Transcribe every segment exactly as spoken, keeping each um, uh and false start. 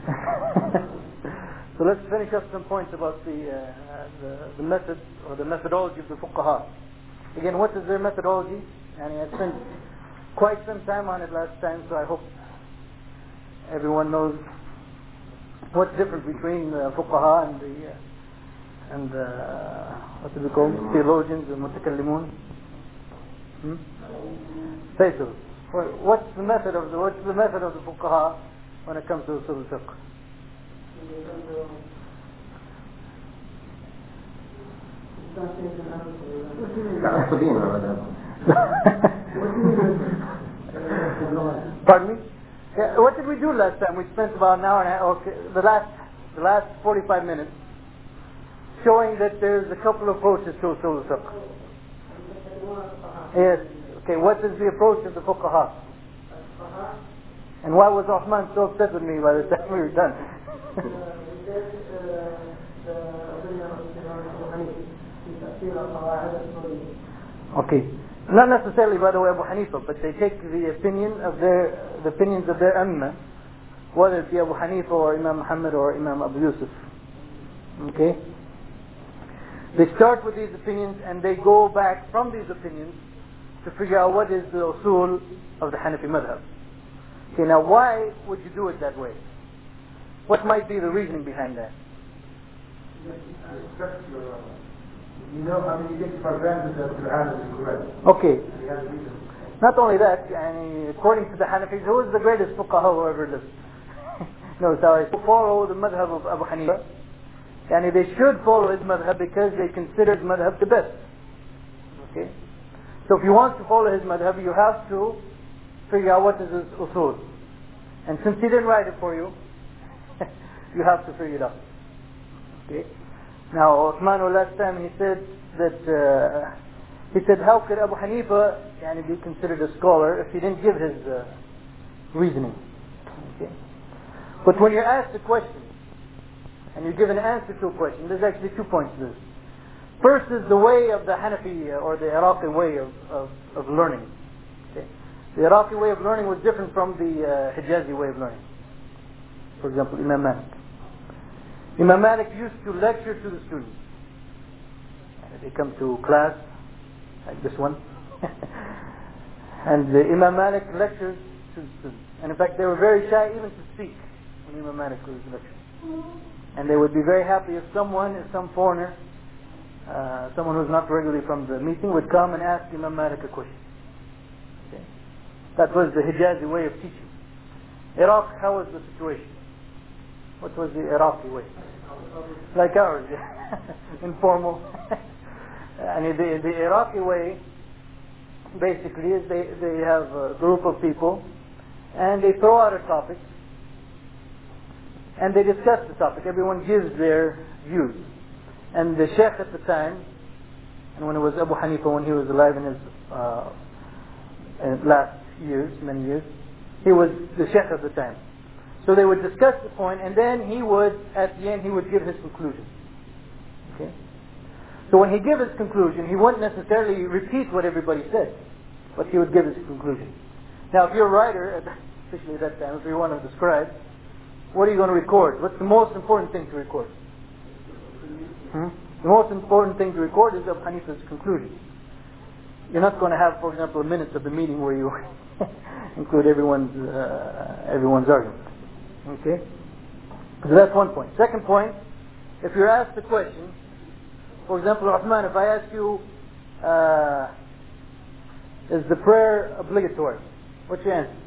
So let's finish up some points about the, uh, the the method or the methodology of the fuqaha. Again, what is their methodology? And I spent quite some time on it last time, so I hope everyone knows what's different between the fuqaha and the uh, and uh, what do we call them? Theologians and mutakallimun. Hmm? Faisal, what's the method of the what's the method of the fuqaha when it comes to usul al-fiqh? Pardon me? Yeah, what did we do last time? We spent about an hour and a half, okay, the last the last forty-five minutes showing that there's a couple of approaches to usul al-fiqh. Yes. Okay, what is the approach of the fuqaha? And why was Uthman so upset with me by the time we were done? Okay. Not necessarily, by the way, Abu Hanifa, but they take the opinion of their the opinions of their Ummah, whether it be Abu Hanifa or Imam Muhammad or Imam Abu Yusuf. Okay? They start with these opinions and they go back from these opinions to figure out what is the usul of the Hanafi madhab. Okay, now why would you do it that way? What might be the reasoning behind that? You know, I mean, you take for granted that the Quran is correct. Okay. Not only that, and according to the Hanafis, who is the greatest fuqaha who ever lived? No, sorry. Follow the madhab of Abu Hanifa. And they should follow his madhab because they consider his madhab the best. Okay? So if you want to follow his madhab, you have to figure out what is his usul. And since he didn't write it for you, you have to figure it out. Okay? Now, Uthman last time he said that, uh, he said, how could Abu Hanifa yani, be considered a scholar if he didn't give his uh, reasoning? Okay? But when you're asked a question, and you give an answer to a question, there's actually two points to this. First is the way of the Hanafi uh, or the Iraqi way of, of, of learning. Okay? The Iraqi way of learning was different from the uh, Hijazi way of learning. For example, Imam Malik. Imam Malik used to lecture to the students. They come to class, like this one. And uh, Imam Malik lectures to the students. And in fact, they were very shy even to speak when Imam Malik was lecturing. And they would be very happy if someone, if some foreigner, uh, someone who's not regularly from the meeting would come and ask Imam Malik a question. Okay. That was the Hijazi way of teaching. Iraq, how was the situation? What was the Iraqi way? Like ours, yeah. Informal. And the, the Iraqi way, basically, is they, they have a group of people and they throw out a topic and they discuss the topic. Everyone gives their views. And the Sheikh at the time, and when it was Abu Hanifa, when he was alive in his uh, in last years, many years, he was the Sheikh at the time. So they would discuss the point, and then he would, at the end, he would give his conclusion. Okay? So when he gave his conclusion, he wouldn't necessarily repeat what everybody said, but he would give his conclusion. Now, if you're a writer, especially at that time, if you're one of the scribes, what are you going to record? What's the most important thing to record? Hmm? The most important thing to record is Abu Hanifa's conclusion. You're not going to have, for example, minutes of the meeting where you include everyone's uh, everyone's argument. Okay? So that's one point. Second point, if you're asked a question, for example, Uthman, if I ask you, uh, is the prayer obligatory? What's your answer?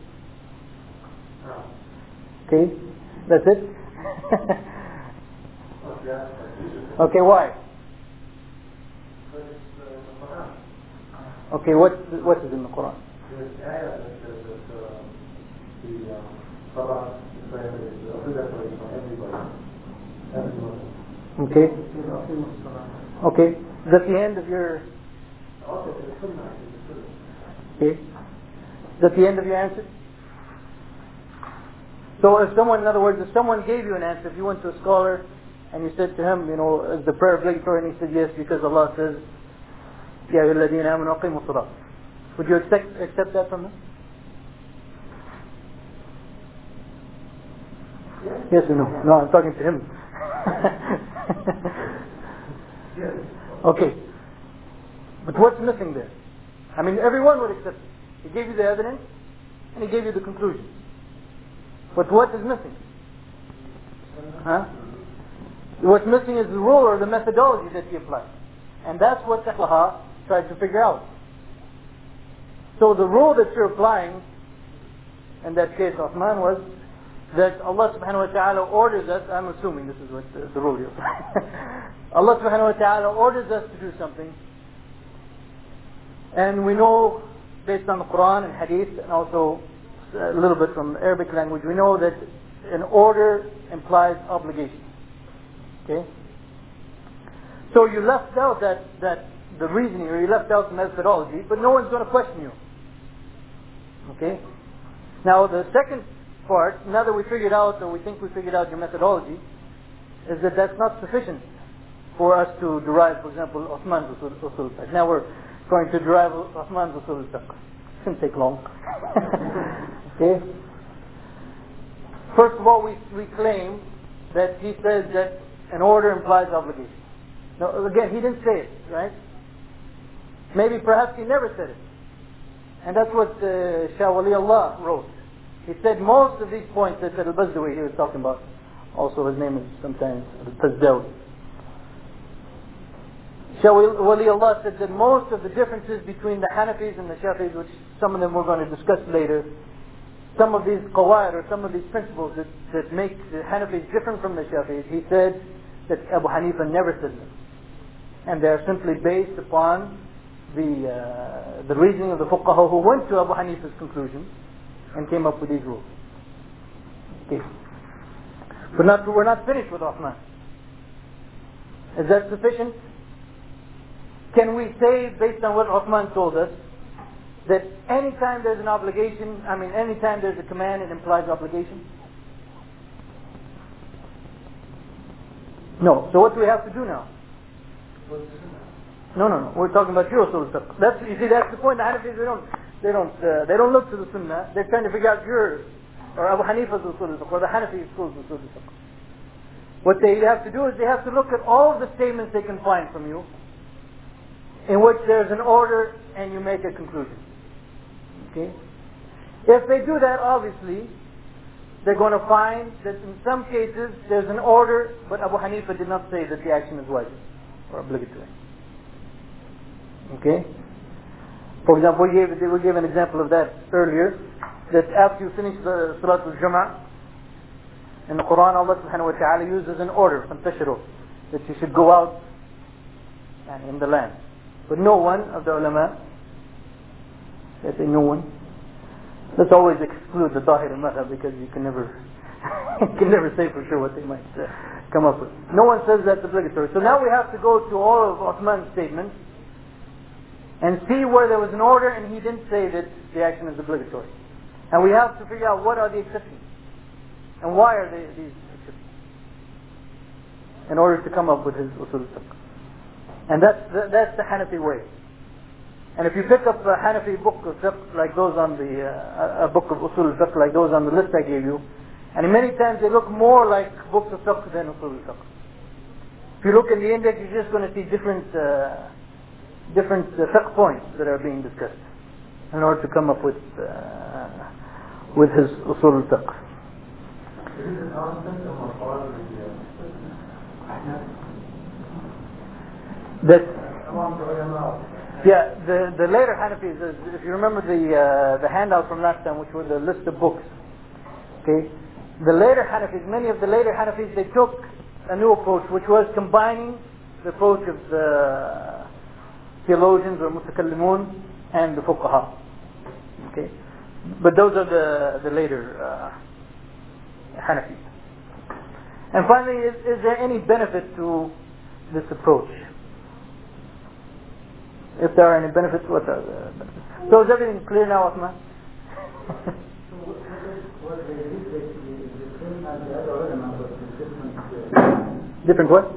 Okay? That's it? Okay, why? Okay, what what is in the Quran? Okay. Okay. Is that the end of your? Okay. Is that the end of your answer? So if someone, in other words, if someone gave you an answer, if you went to a scholar and you said to him, you know, is the prayer obligatory? And he said yes, because Allah says, Ya ayyuhalladhina amanu aqimu as-salat. Would you accept, accept that from him? Yes or no? No, I'm talking to him. Yes. Okay. But what's missing there? I mean, everyone would accept it. He gave you the evidence, and he gave you the conclusion. But what is missing? Huh? What's missing is the rule or the methodology that he applied. And that's what the fuqaha tried to figure out. So the rule that you're applying, in that case Uthman, was that Allah subhanahu wa ta'ala orders us, I'm assuming this is what the, the rule is. Allah subhanahu wa ta'ala orders us to do something. And we know, based on the Quran and Hadith, and also a little bit from Arabic language, we know that an order implies obligation. Okay? So you left out that, that the reasoning, or you left out the methodology, but no one's going to question you. Okay? Now the second part, now that we figured out, or we think we figured out your methodology, is that that's not sufficient for us to derive, for example, Uthman's usul al-fiqh. Now we're going to derive Uthman's usul al-fiqh. Shouldn't take long. Okay? First of all, we, we claim that he says that an order implies obligation. Now, again, he didn't say it, right? Maybe perhaps he never said it. And that's what uh, Shah Wali Allah wrote. He said most of these points that Al-Bazdawi he was talking about. Also his name is sometimes Al-Bazdawi. Shah Wali Allah said that most of the differences between the Hanafis and the Shafis, which some of them we're going to discuss later, some of these qawaid or some of these principles that, that make the Hanafis different from the Shafis, he said that Abu Hanifa never said them. And they are simply based upon the uh, the reasoning of the fuqaha who went to Abu Hanifa's conclusion and came up with these rules. Okay. We're not, we're not finished with Uthman. Is that sufficient? Can we say, based on what Uthman told us, that anytime there's an obligation, I mean anytime there's a command, it implies obligation? No. So what do we have to do now? No, no, no. We're talking about your usul al-fiqh. That's, you see, that's the point. The Hanafis, they don't, they don't, uh, they don't look to the Sunnah. They're trying to figure out your, or Abu Hanifa's usul al-fiqh, or the Hanafi school's usul al-fiqh. What they have to do is they have to look at all of the statements they can find from you, in which there's an order and you make a conclusion. Okay? If they do that, obviously, they're going to find that in some cases there's an order, but Abu Hanifa did not say that the action is wajib or obligatory. Okay? For example, we gave, we gave an example of that earlier, that after you finish the Salat al-Jum'ah, in the Quran, Allah subhanahu wa ta'ala uses an order, فَانْتَشِرُوا, that you should go out in the land. But no one of the ulama, I say no one, let's always exclude the Zahir al-Madhab because you can never you can never say for sure what they might uh, come up with. No one says that's obligatory. So now we have to go to all of Uthman's statements and see where there was an order and he didn't say that the action is obligatory. And we have to figure out what are the exceptions and why are they these exceptions in order to come up with his usul al-fiqh. And that's the, that's the Hanafi way. And if you pick up a Hanafi book of fiqh like those on the uh, a book of usul al-fiqh like those on the list I gave you, and many times they look more like books of fiqh than usul al-fiqh. If you look in the index, you're just going to see different uh, different uh, fiqh points that are being discussed in order to come up with uh, with his usul al-fiqh. That yeah, the the later Hanafis, if you remember the uh, the handout from last time, which were the list of books. Okay, the later Hanafis, many of the later Hanafis, they took a new approach, which was combining the approach of the theologians or mutakallimun and the fuqaha. Okay, but those are the the later uh, Hanafis. And finally, is, is there any benefit to this approach? If there are any benefits, what are the benefits? So is everything clear now, Uthman? Different what?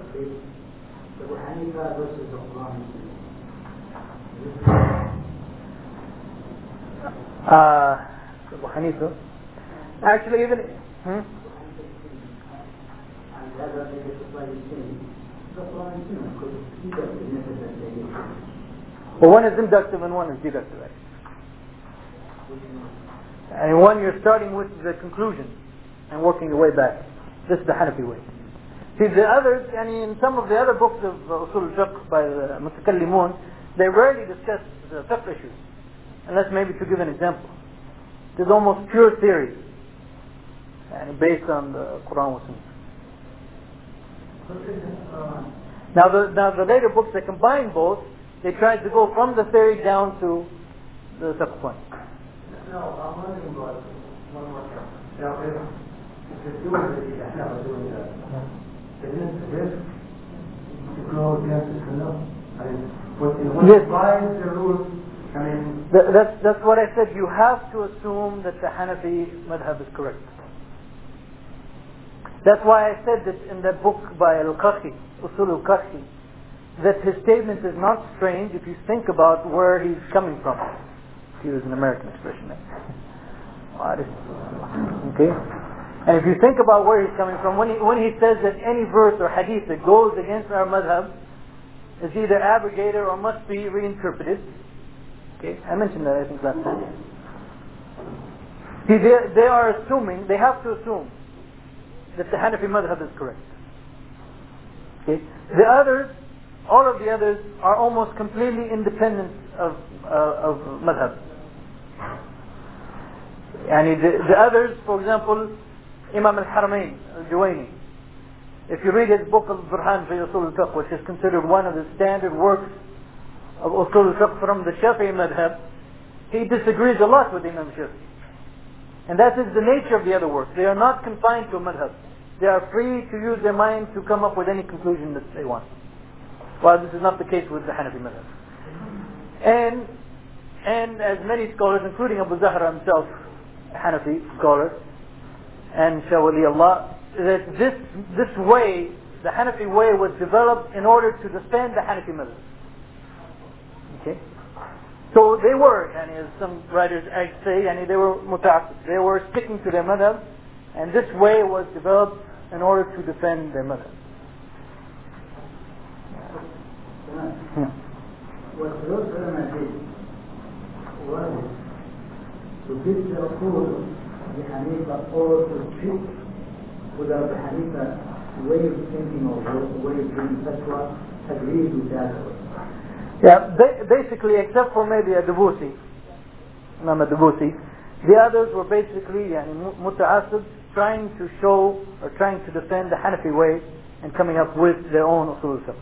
Uh, Abu Hanifa. Actually, even hmm? هذا الذي يتصل بالسن فالقرآن السنة كل يدرس النفس الذي Well, one is inductive and one is deductive. And one you're starting with the conclusion and working your way back. This is the Hanafi way. See, the others, and in some of the other books of Usul al-Fiqh by the Mutakallimun, they rarely discuss the fiqh issues, unless maybe to give an example. It is almost pure theory, and based on the Quran and Sunnah. Now the, now the later books that combine both, they tried to go from the theory down to the fiqh point. No, I'm wondering about one more thing. Now, if, if you're doing the Ahnaf are doing that, isn't it a risk to go against the Sunnah? I mean, what, you know, what Yes. defines the rules? I mean, Th- that's, that's what I said. You have to assume that the Hanafi madhab is correct. That's why I said that in that book by Al-Qarhi, Usul al-Qarhi, that his statement is not strange if you think about where he's coming from. He was an American expression. Okay? And if you think about where he's coming from, when he, when he says that any verse or hadith that goes against our madhab is either abrogated or must be reinterpreted. Okay? I mentioned that I think last time. See, they, they are assuming, they have to assume that the Hanafi madhab is correct. Okay? The others, all of the others are almost completely independent of uh, of madhab. Yani the, the others, for example, Imam al-Haramain al-Juwayni, if you read his book Al-Burhan fi Usul al-Fiqh, which is considered one of the standard works of Usul al-Fiqh from the Shafi'i madhab, he disagrees a lot with Imam Shafi'i. And that is the nature of the other works. They are not confined to a madhab. They are free to use their mind to come up with any conclusion that they want. Well, this is not the case with the Hanafi madhab. And, and as many scholars, including Abu Zahra himself, a Hanafi scholar, and Shawali Allah, that this, this way, the Hanafi way was developed in order to defend the Hanafi madhab. Okay? So they were, and as some writers say, and they were muta'assib. They were sticking to their madhab, and this way was developed in order to defend their madhab. Yeah. What those ulama did was to give the approval of the Hanifa or to treat with Abu Hanifa way of thinking or way of doing fatwa agreed with that. Yeah, ba- basically, except for maybe a Dubusi, Imam Dubusi, the others were basically yani, muta'assib, trying to show or trying to defend the Hanafi way and coming up with their own usul al-fiqh.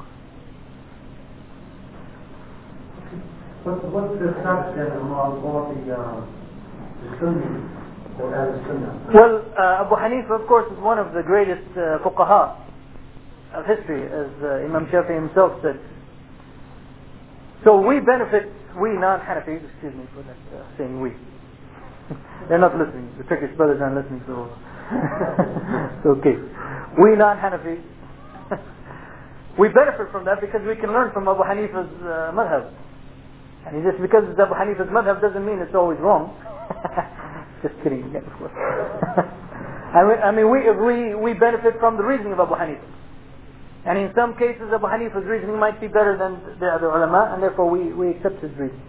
What, what's the status then among all the, um, the Sunnis or Al-Sunnah? Well, uh, Abu Hanifa, of course, is one of the greatest uh, fuqaha of history, as uh, Imam Shafi'i himself said. So we benefit, we non-Hanafis, excuse me for that uh, saying we. They're not listening. The Turkish brothers aren't listening, so it's okay. We non-Hanafis, we benefit from that because we can learn from Abu Hanifa's uh, madhab. And just because it's Abu Hanifa's madhab doesn't mean it's always wrong. Just kidding again, of course. I mean, I mean we, we, we benefit from the reasoning of Abu Hanifa. And in some cases Abu Hanifa's reasoning might be better than the other ulama, and therefore we, we accept his reasoning.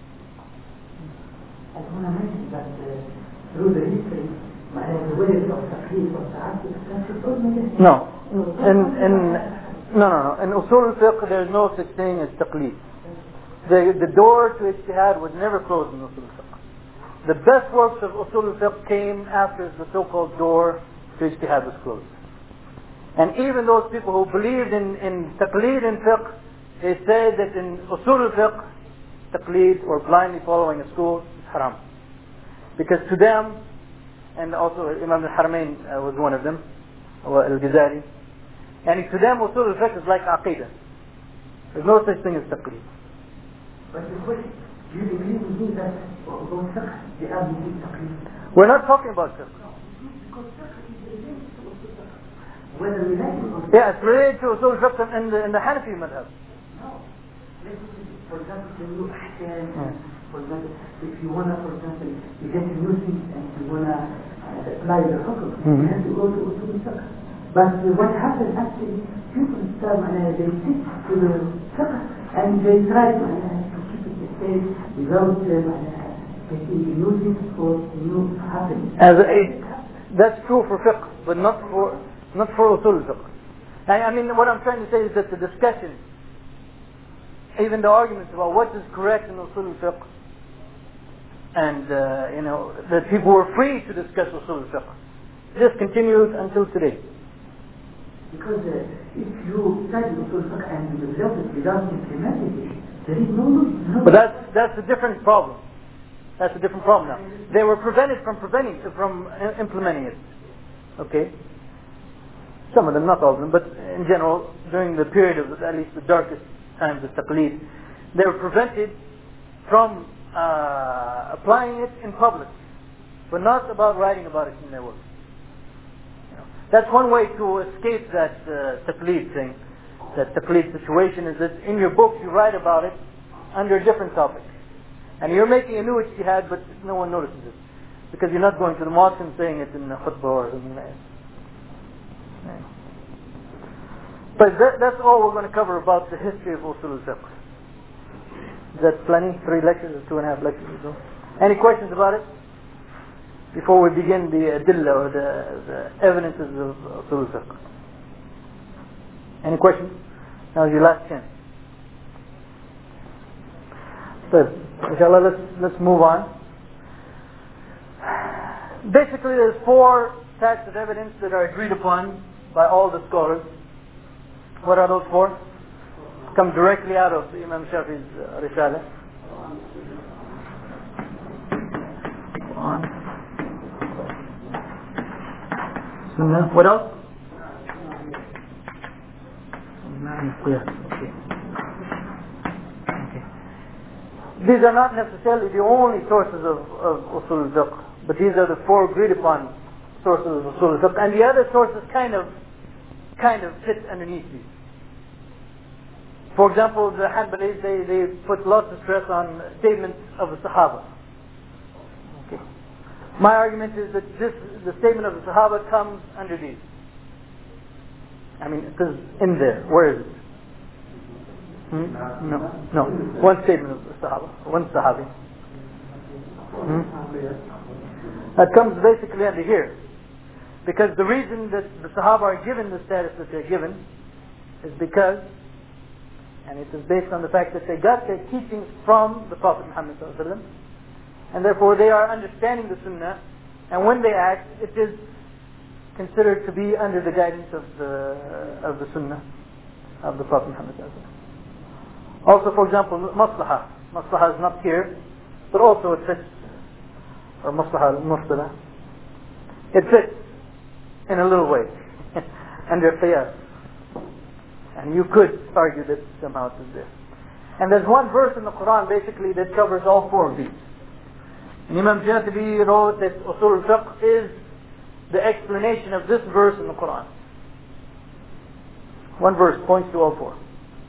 I want to mention that uh, through the history, the ways of taqlid or ta'assub, no. In, in, no, no, no. In Usul al-Fiqh there is no such thing as taqlid. The, the door to ijtihad was never closed in Usul al-Fiqh. The best works of Usul al-Fiqh came after the so-called door to ijtihad was closed. And even those people who believed in, in taqleed in fiqh, they said that in usul al-fiqh, taqleed or blindly following a school is haram. Because to them, and also Imam al-Haramain uh, was one of them, or al-Ghazali, and to them usul al-fiqh is like aqidah. There's no such thing as taqleed. But the question, do you agree with me that although fiqh, they have to taqleed? We're not talking about fiqh. Because fiqh is related to usul fiqh. Whether we like it or not. Yeah, it's related to usul fiqh in the, in the Hanafi madhab. No. For example, the new ahkam, for example, if you want to, for example, you get a new thing and you want to uh, apply the hukm, Mm-hmm. you have to go to usul fiqh. But uh, what happens actually, people start, uh, they stick to the fiqh and they try to, uh, to keep it the same without uh, getting new things or new happening. As a, that's true for fiqh, but not for not for usul fiqh. I, I mean, what I'm trying to say is that the discussion, even the arguments about what is correct in usul fiqh, and uh, you know, that people were free to discuss usul fiqh, this continued until today. Because uh, if you study usul fiqh and you develop it without implementing it, there is no, no. But that's that's a different problem. That's a different problem now. They were prevented from preventing from implementing it. Okay. Some of them, not all of them, but in general, during the period of at least the darkest times of taqleed, they were prevented from uh, applying it in public, but not about writing about it in their work. You know, that's one way to escape that uh, taqleed thing, that taqleed situation, is that in your books you write about it under a different topic. And you're making a new ijtihad, but no one notices it. Because you're not going to the mosque and saying it in the khutbah or something like that. Yeah. But that, that's all we're going to cover about the history of usul al-fiqh. Is that plenty? Three lectures or two and a half lectures or so? Any questions about it? Before we begin the adilla or the, the evidences of usul al-fiqh. Any questions? Now is your last chance. So, inshallah, let's, let's move on. Basically, there's four types of evidence that are agreed upon by all the scholars. What are those four? Come directly out of Imam Shafi's uh, Risala. Sunnah. What else? Okay. These are not necessarily the only sources of, of usul al-fiqh, but these are the four agreed upon sources of usul al-fiqh, and the other sources kind of kind of fit underneath these. For example, the Hanbalis, they, they put lots of stress on statements of the Sahaba. Okay. My argument is that this, the statement of the Sahaba comes under these. I mean, because in there, where is it? Hmm? No, no. One statement of the Sahaba, one Sahabi. Hmm? That comes basically under here. Because the reason that the Sahaba are given the status that they're given is because, and it is based on the fact that they got their teachings from the Prophet Muhammad sallallahu alaihi wasallam, and therefore they are understanding the Sunnah, and when they act, it is considered to be under the guidance of the of the Sunnah of the Prophet Muhammad sallallahu alaihi wasallam. Also, for example, maslaha. Maslaha is not here, but also it fits, or maslaha al-mustalah. It fits in a little way, under qiyas. And you could argue that somehow it is there. And there's one verse in the Quran basically that covers all four of these. And Imam Shatibi wrote that usul al-fiqh is the explanation of this verse in the Quran. One verse points to all four.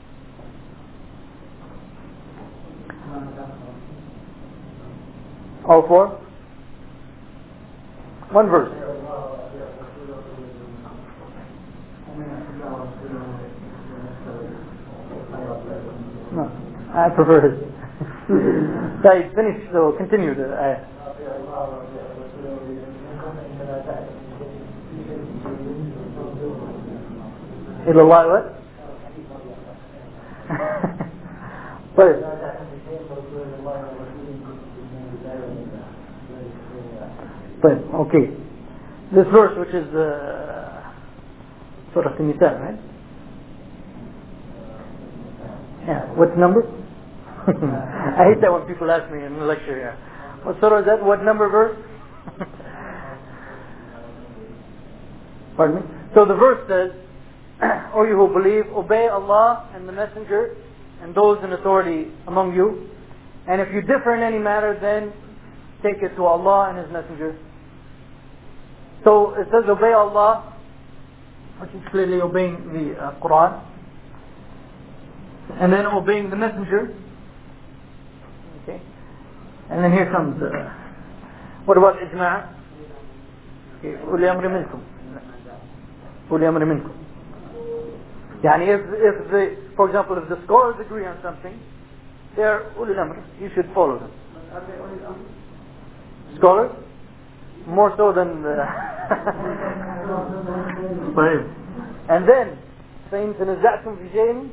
All four? One verse. No, I prefer it. I finish, so continue the ayah. Ilallah what? But But okay, this verse, which is uh, Surah An-Nisa, right? Yeah. What number? I hate that when people ask me in the lecture. Yeah. What surah is that? What number verse? Pardon me. So the verse says, "O you who believe, obey Allah and the Messenger and those in authority among you, and if you differ in any matter, then take it to Allah and His Messenger." So it says obey Allah, which is clearly obeying the uh, Quran, and then obeying the Messenger. Okay, and then here comes uh, what about ijma'? Okay, أولي أمر منكم. أولي أمر منكم. يعني if, if the, for example, if the scholars agree on something, they are أولي الأمر. You should follow them. Scholars? More so than the طيب. And then فإن تنزعتم في شيء.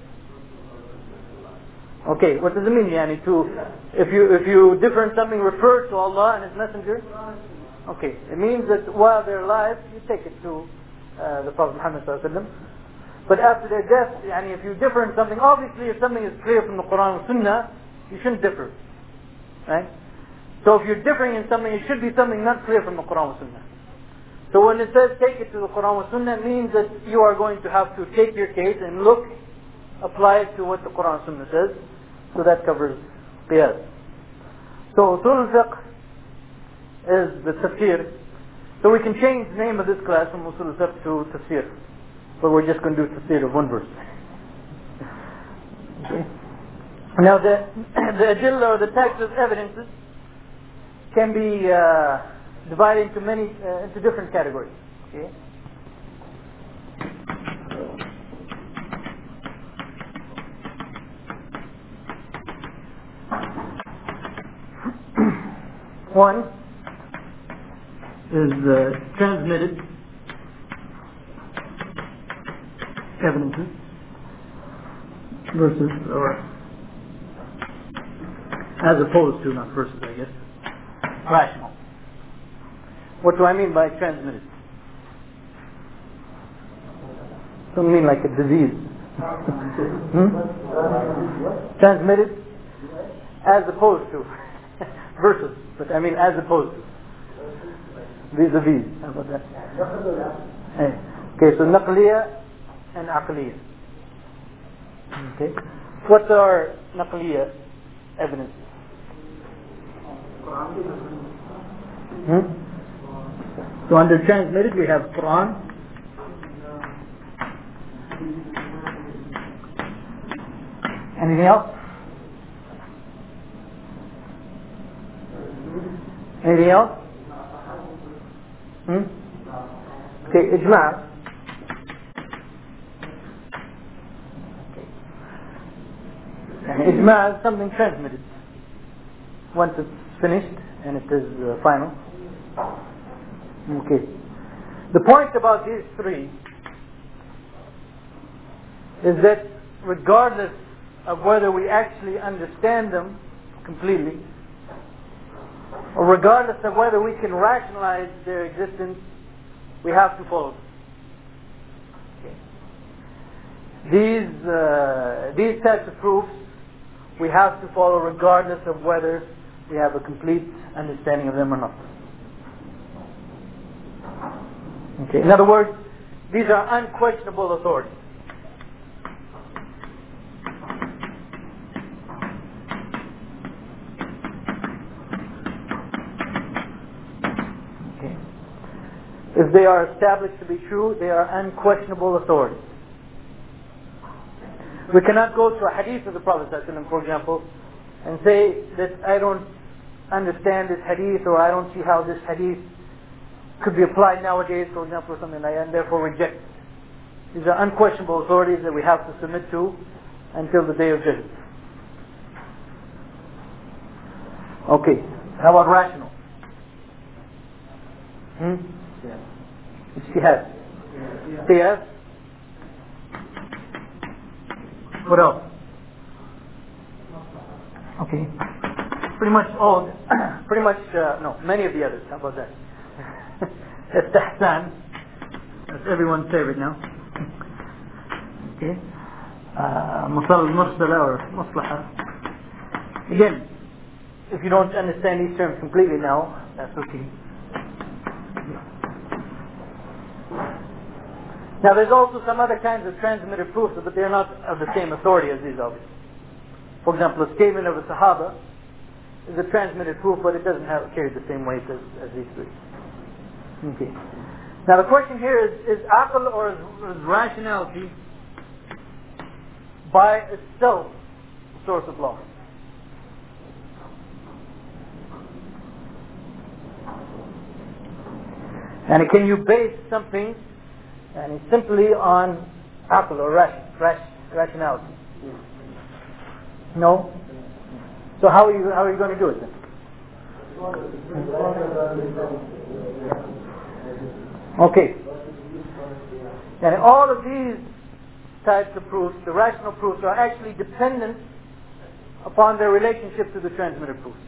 Okay, what does it mean? يعني to, if you if you differ in something, refer to Allah and His Messenger. Okay, it means that while they're alive, you take it to uh, the Prophet Muhammad sallallahu alaihi wasallam. But after their death, يعني if you differ in something, obviously if something is clear from the Quran and Sunnah, you shouldn't differ, right? So if you're differing in something, it should be something not clear from the Quran and Sunnah. So when it says take it to the Quran and Sunnah, it means that you are going to have to take your case and look, apply it to what the Quran and Sunnah says. So that covers qiyas. So usul al-fiqh is the tafsir. So we can change the name of this class from usul al-fiqh to tafsir. But we're just going to do tafsir of one verse. Okay. Now the, the adilla or the text of evidences can be uh, divided into many, uh, into different categories. Okay. One is uh, transmitted evidences versus, or as opposed to, not versus, I guess, rational. What do I mean by transmitted? Don't mean like a disease. hmm? Transmitted as opposed to versus, but I mean as opposed to. Vis-a-vis. How about that? Hey. Okay, so naqliya and aqliya. Okay. What are naqliya evidences? Hmm? So under transmitted we have Quran, anything else? Anything else? Hmm? Okay, ijma'. And ijma' is something transmitted. Once it's finished and it is uh, final. Okay. The point about these three is that regardless of whether we actually understand them completely, or regardless of whether we can rationalize their existence, we have to follow them. Okay. These, uh, these types of proofs we have to follow regardless of whether we have a complete understanding of them or not. Okay. In other words, these are unquestionable authorities. Okay. If they are established to be true, they are unquestionable authorities. We cannot go to a hadith of the Prophet ﷺ, for example, and say that I don't understand this hadith, or I don't see how this hadith could be applied nowadays, for example, or something like that, and therefore reject it. These are unquestionable authorities that we have to submit to until the day of judgment. Okay, how about rational? Hmm? Yeah. Ijtihad. Qiyas. What else? Okay. Pretty much all, pretty much, uh, no, many of the others. How about that? Istihsan. That's everyone's favorite now. Okay. Masal al-Mursala or Maslaha. Again, if you don't understand these terms completely now, that's okay. Now there's also some other kinds of transmitted proofs, but they're not of the same authority as these, obviously. For example, a statement of a Sahaba is a transmitted proof, but it doesn't have carry the same weight as, as these three. Okay. Now the question here is, is aql or is, is rationality by itself a source of law? And can you base something and simply on aql or ration, ration, rationality? No? So how are you, how are you going to do it then? Okay. And all of these types of proofs, the rational proofs, are actually dependent upon their relationship to the transmitted proofs.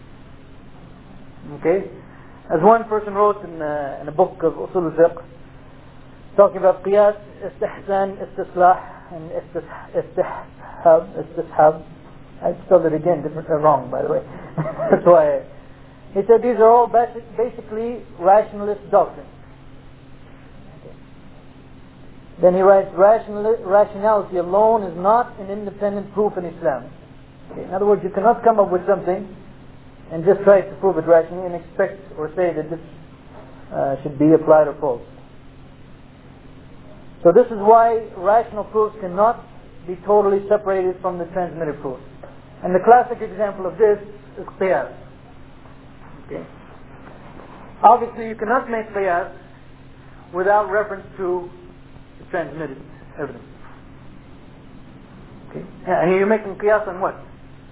Okay? As one person wrote in, uh, in a book of Usul al-Fiqh, talking about qiyas, istihsan, istislah, and istishab, istishab. I spelled it again different, uh, wrong, by the way. That's why. I, he said these are all basic, basically rationalist doctrines. Okay. Then he writes, Rational, rationality alone is not an independent proof in Islam. Okay. In other words, you cannot come up with something and just try to prove it rationally and expect or say that this uh, should be applied or false. So this is why rational proofs cannot be totally separated from the transmitted proofs. And the classic example of this is qiyas. Okay. Obviously you cannot make qiyas without reference to the transmitted evidence. Okay. Yeah, and you're making qiyas on what?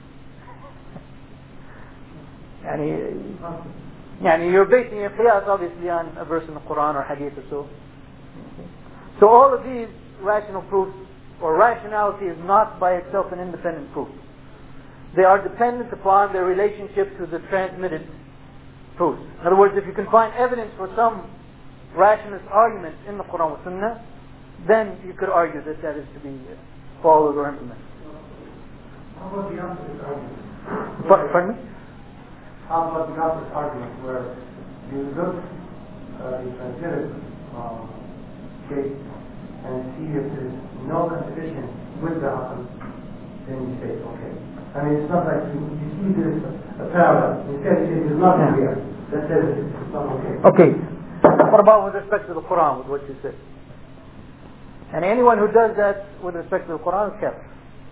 And yani you're basing your qiyas obviously on a verse in the Quran or hadith or so. Okay. So all of these rational proofs or rationality is not by itself an independent proof. They are dependent upon their relationship to the transmitted proofs. In other words, if you can find evidence for some rationalist argument in the Quran or Sunnah, then you could argue that that is to be followed or implemented. How about the opposite argument? Pardon me? How about the opposite argument where you look at uh, the transmitted um, case and see if there's no contradiction with the aql, then you say, okay. I mean, it's not like you, you see this a parallel. Instead, you say there's nothing here. That says it's not okay. Okay. What about with respect to the Quran, with what you said? And anyone who does that with respect to the Quran is kafir.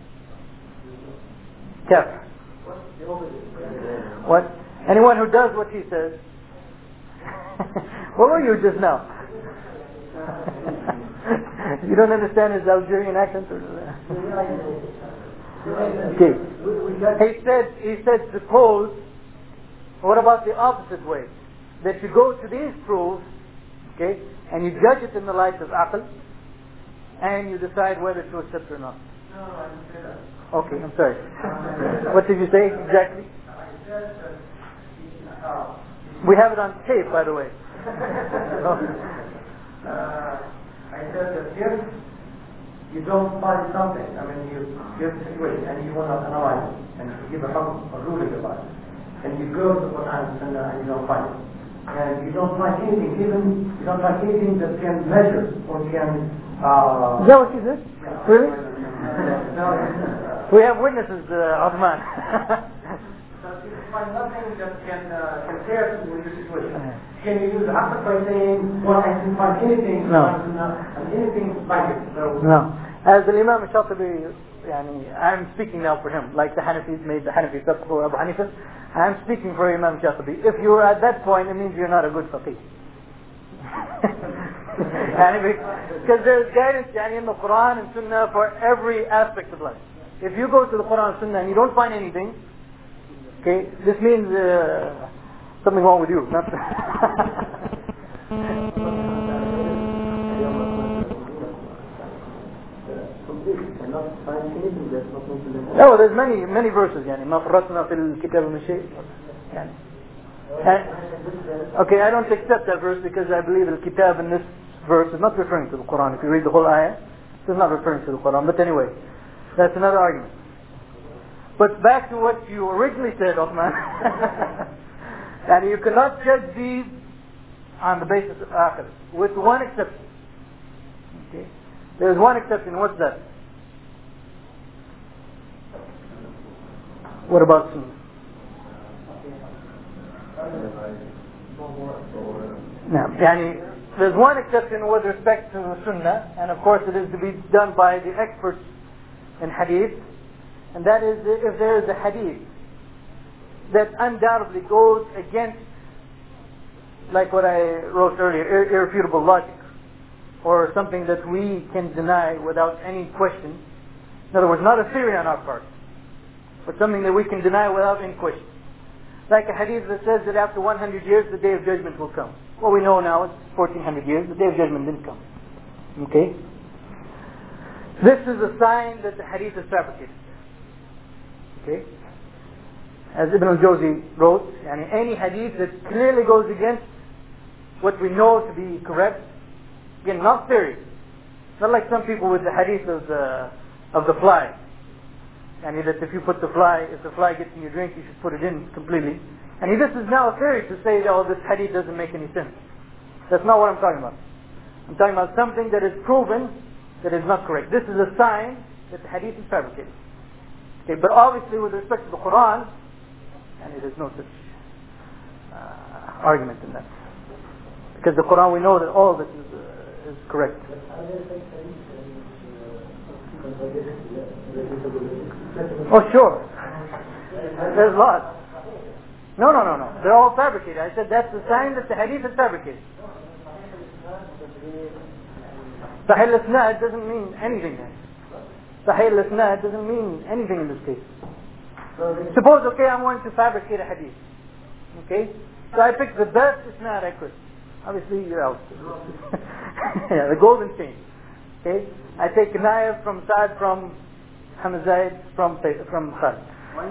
Kafir. What? Anyone who does what he says. What were you just now? You don't understand his Algerian accent? Or okay. He said, he said, suppose, what about the opposite way? That you go to these proofs, okay, and you judge it in the light of aql, and you decide whether to accept or not. No, I didn't say that. Okay, I'm sorry. What did you say exactly? I said that uh, we have it on tape, by the way. uh, I said that if you don't find something, I mean, you give a situation and you want to analyze it and you give a, a ruling about it, and you go to the Quran and Sunnah and you don't find it, and you don't find anything, even you don't find anything that can measure or can. Uh, Is that what you said? Yeah. Really? No, uh, We have witnesses, uh, Uthman. So if you find nothing that can uh, compare to your situation, can you use the aql by saying, well, I didn't find anything, No. and anything like it. So, No. As the Imam Shatibi, yani, I'm speaking now for him, like the Hanafis made the Hanafi fiqh for Abu Hanifa. I'm speaking for Imam Shatibi. If you're at that point, it means you're not a good faqih. Because there's guidance yani, in the Quran and Sunnah for every aspect of life. If you go to the Quran and Sunnah and you don't find anything, okay, this means uh, something wrong with you. Not no, there's many many verses. يعني ما فرطنا في الكتاب من شيء. يعني. Okay, I don't accept that verse because I believe the kitab in this verse is not referring to the Quran. If you read the whole ayah, it's not referring to the Quran. But anyway, that's another argument. But back to what you originally said, Uthman. And you cannot judge these on the basis of aql, with one exception. Okay, there's one exception. What's that? What about sunnah? Now, yani, there's one exception with respect to the sunnah, and of course it is to be done by the experts in hadith, and that is if there is a hadith that undoubtedly goes against, like what I wrote earlier, ir- irrefutable logic. or something that we can deny without any question. In other words, not a theory on our part, but something that we can deny without any question. Like a hadith that says that after one hundred years the day of judgment will come. Well, we know now it's fourteen hundred years, the day of judgment didn't come. Okay? This is a sign that the hadith is fabricated. Okay? As Ibn al-Jawzi wrote, yani any hadith that clearly goes against what we know to be correct, again, not theory. Not like some people with the hadith of the, of the fly. Yani that if you put the fly, if the fly gets in your drink, you should put it in completely. And this is now a theory to say, oh, this hadith doesn't make any sense. That's not what I'm talking about. I'm talking about something that is proven that is not correct. This is a sign that the hadith is fabricated. Okay, but obviously with respect to the Quran, and there's no such uh, argument in that. Because the Quran, we know that all of it is, uh, is correct. Oh, sure. There's lots. No, no, no, no. They're all fabricated. I said that's the sign that the hadith is fabricated. Sahih al-Isnad doesn't mean anything. Sahih al-Isnad doesn't mean anything in this case. Suppose, okay, I'm going to fabricate a hadith. Okay? So I pick the best Isnad I could. Obviously, you're out. Yeah, the golden chain. Okay? I take a Naif from Saad, from Hamazaid, from from Khalid.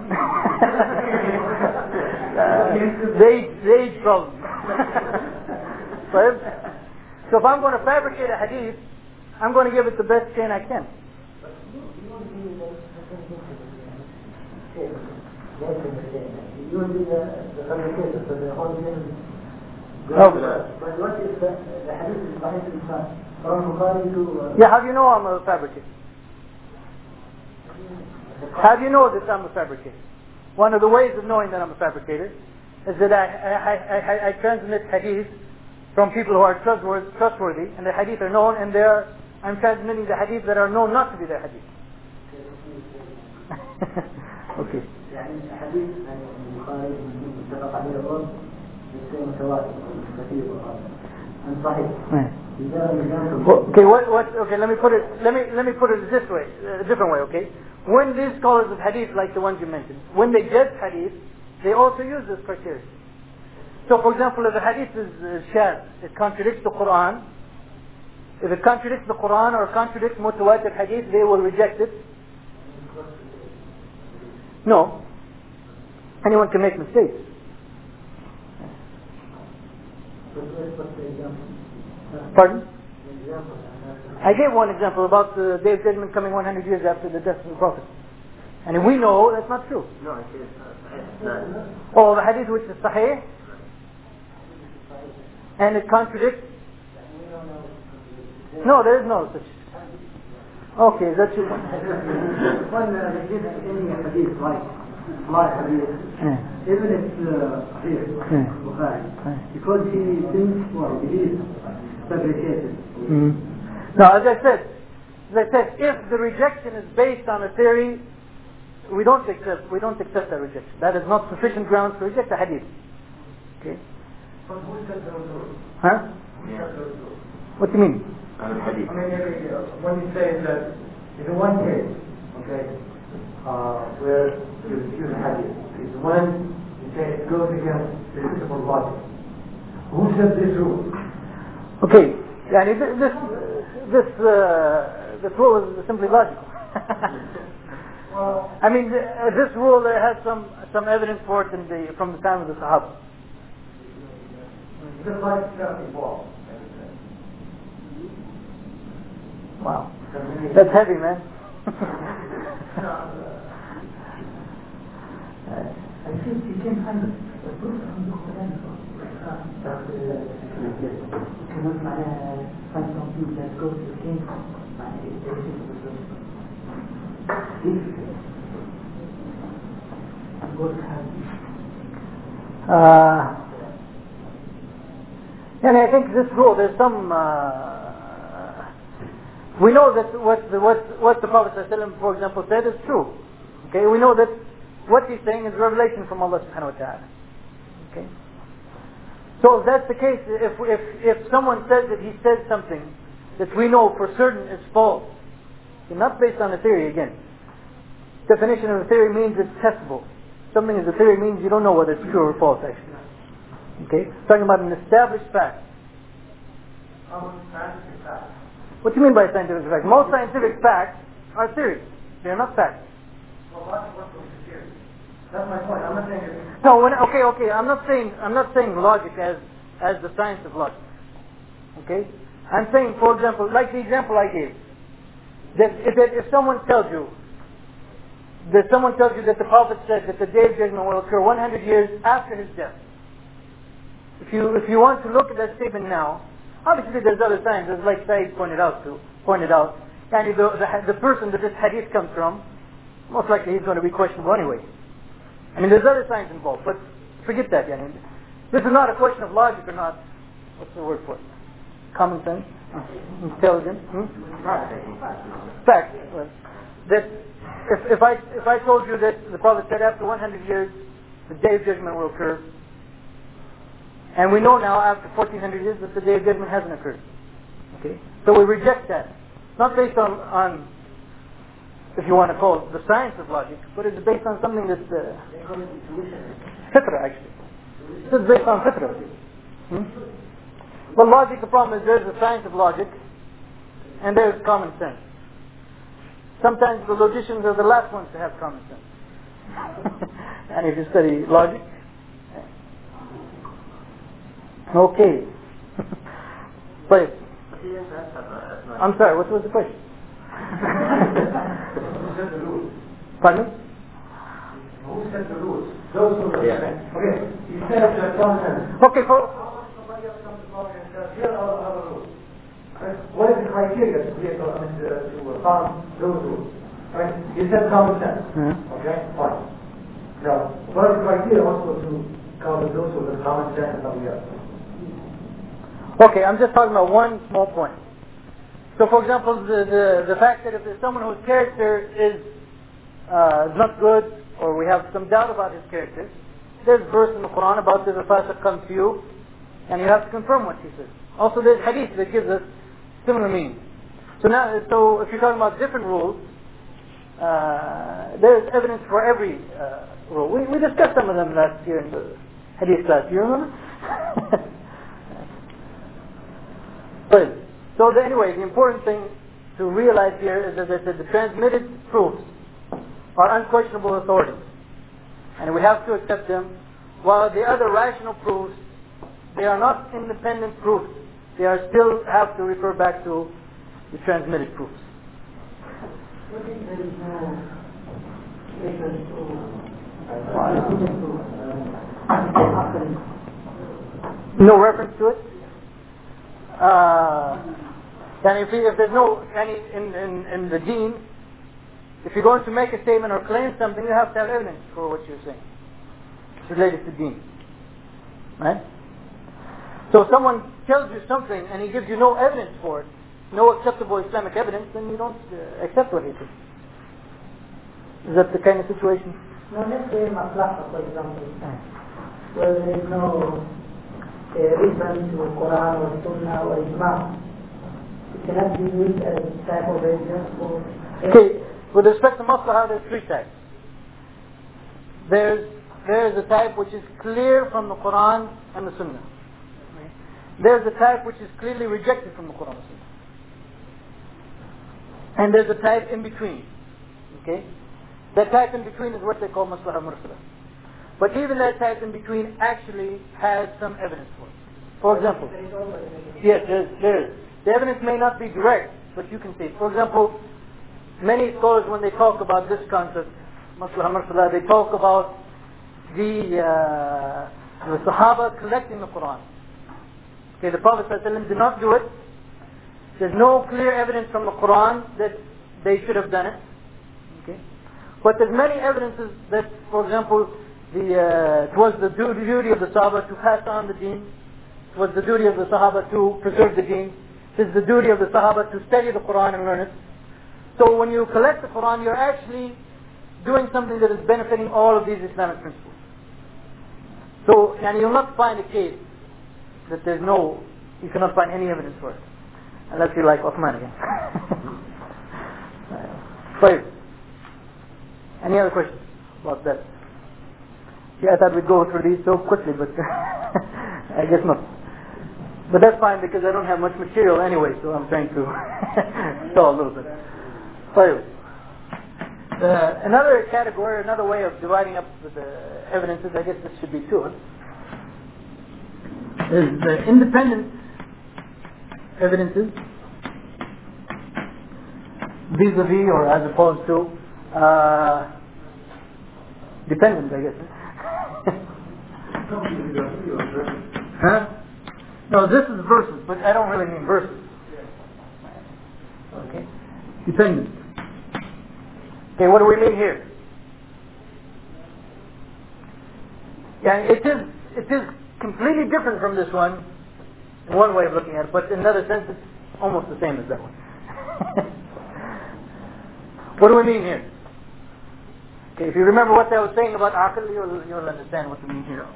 uh, they, they problem. so, if, so if I'm going to fabricate a hadith, I'm going to give it the best chain I can. No. But what is the, the hadith is Sahih from Bukhari to... Uh, yeah, how do you know I'm a fabricator? How do you know that I'm a fabricator? One of the ways of knowing that I'm a fabricator is that I, I, I, I, I transmit hadith from people who are trustworthy, trustworthy, and the hadith are known, and they are, I'm transmitting the hadith that are known not to be their hadith. Okay. يعني حديث عن البخاري متفق عليه الأرض يصير متواتر كثير عن صحيح. Okay, what, what, okay, let me put it, let me, let me put it this way, a different way, okay? When these scholars of hadith, like the ones you mentioned, when they judge hadith, they also use this criteria. So, for example, if the hadith is uh, shadh, it contradicts the Quran. If it contradicts the Quran or contradicts mutawatir hadith, they will reject it. No. Anyone can make mistakes. Pardon? I gave one example about the Day of Judgment coming one hundred years after the death of the Prophet. And we know that's not true. No, it is uh, Oh, the hadith which is sahih, and it contradicts? No, there is no such. Okay, that's your one. One hadith like, like hadith, even if uh, here, Bukhari, because he thinks, well, he is fabricated. Mm-hmm. Now, as I said, as I said, if the rejection is based on a theory, we don't accept. We don't accept that rejection. That is not sufficient grounds to reject the hadith. Okay. But who said those rules? Huh? Who said those rules? What do you mean? I mean, when you say that in one case, okay, uh, where you use a hadith, is when you say it goes against the principle of logic. Who said this rule? Okay, yeah, this this uh, this rule is simply logical. Well, I mean, uh, this rule there has some some evidence for it in the from the time of the Sahaba. just like stepping ball. Wow, that's heavy, man. I think you can find a book from the Quran كمان معناها find something that goes against uh, and I think this rule, there's some uh, we know that what the, what, what the Prophet ﷺ, for example, said is true. Okay, we know that what he's saying is revelation from Allah subhanahu wa ta'ala. Okay. So if that's the case, if if if someone says that he said something that we know for certain is false. Okay, not based on a theory again. Definition of a theory means it's testable. Something is a theory means you don't know whether it's true or false actually. Okay? Talking about an established fact. What do you mean by scientific fact? Most scientific facts are theories. They are not facts. Well, logic works with theory. That's my point. I'm not saying it's... No, when, okay, okay. I'm not saying I'm not saying logic as as the science of logic. Okay? I'm saying, for example, like the example I gave, that if, that if someone tells you that someone tells you that the Prophet said that the day of judgment will occur one hundred years after his death. If you if you want to look at that statement now, obviously there's other signs, as like Said pointed out to pointed out, and the, the the person that this hadith comes from, most likely he's going to be questionable anyway. I mean, there's other signs involved, but forget that. Yani. This is not a question of logic or not. What's the word for it? Common sense, intelligence, hmm? Fact. Well, that if if I if I told you that the Prophet said after one hundred years the day of judgment will occur, and we know now after fourteen hundred years that the day of judgment hasn't occurred. Okay, so we reject that. Not based on on if you want to call it the science of logic, but it's based on something that's uh, fitra actually. This is based on fitra. Hmm? Well, logic, the problem is there's the science of logic and there's common sense. Sometimes the logicians are the last ones to have common sense. And if you study logic. Okay. Please. I'm sorry, what was the question? Who set the rules? Pardon me? Who set the rules? Those who were yeah. Okay, you said that common sense. Okay, for... Somebody else comes along and says, here are other rules. Right? What is the criteria to create those, I mean, to, to found those rules? Right? You said common sense. Mm-hmm. Okay, fine. Now, what is the criteria also to call those rules as common sense and something else? Okay, I'm just talking about one small point. So, for example, the, the, the fact that if there's someone whose character is uh, not good, or we have some doubt about his character, there's a verse in the Quran about this, a fasiq comes to you, and you have to confirm what he says. Also, there's hadith that gives us similar meaning. So now, so if you're talking about different rules, uh, there's evidence for every uh, rule. We, we discussed some of them last year in the hadith class. Do you remember? But so the, anyway, the important thing to realize here is that the transmitted proofs are unquestionable authorities, and we have to accept them. While the other rational proofs, they are not independent proofs. They are still have to refer back to the transmitted proofs. What if there is no reference to no reference to it? Uh, and if, if there's no any in, in, in the deen, if you're going to make a statement or claim something, you have to have evidence for what you're saying. It's related to deen. Right? So if someone tells you something and he gives you no evidence for it, no acceptable Islamic evidence, then you don't uh, accept what he says. Is that the kind of situation? No, let's say maslaha, for example, where there is no uh, reference to Quran or Sunnah or Ijma. It cannot be used as a type of evidence for... Okay, with respect to maslaha, there's three types. There's, there's a type which is clear from the Quran and the Sunnah. There's a type which is clearly rejected from the Quran and Sunnah. And there's a type in between. Okay? That type in between is what they call maslaha mursala. But even that type in between actually has some evidence for it. For example, yes, there is, there is. The evidence may not be direct, but you can see it. For example, many scholars, when they talk about this concept, maslaha mursala, they talk about the, uh, the Sahaba collecting the Quran. Okay, the Prophet ﷺ did not do it. There's no clear evidence from the Quran that they should have done it. Okay, but there's many evidences that, for example, the uh, it was the duty of the Sahaba to pass on the deen. It was the duty of the Sahaba to preserve the deen. It is the duty of the Sahaba to study the Quran and learn it. So when you collect the Quran, you're actually doing something that is benefiting all of these Islamic principles. So, and you'll not find a case that there's no, you cannot find any evidence for it. Unless you like Uthman again. Five. Any other questions about that? Yeah, I thought we'd go through these so quickly, but I guess not. But that's fine because I don't have much material anyway, so I'm trying to stall a little bit. Five. Uh, another category, another way of dividing up the evidences, I guess this should be two, is the independent evidences vis-a-vis or as opposed to uh, dependent, I guess. Huh? No, this is verses, but I don't really mean verses. Okay. Dependent. Okay, what do we mean here? Yeah, it is it is completely different from this one in one way of looking at it, but in another sense it's almost the same as that one. What do we mean here? Okay, if you remember what I was saying about aql, you'll, you'll understand what we mean here.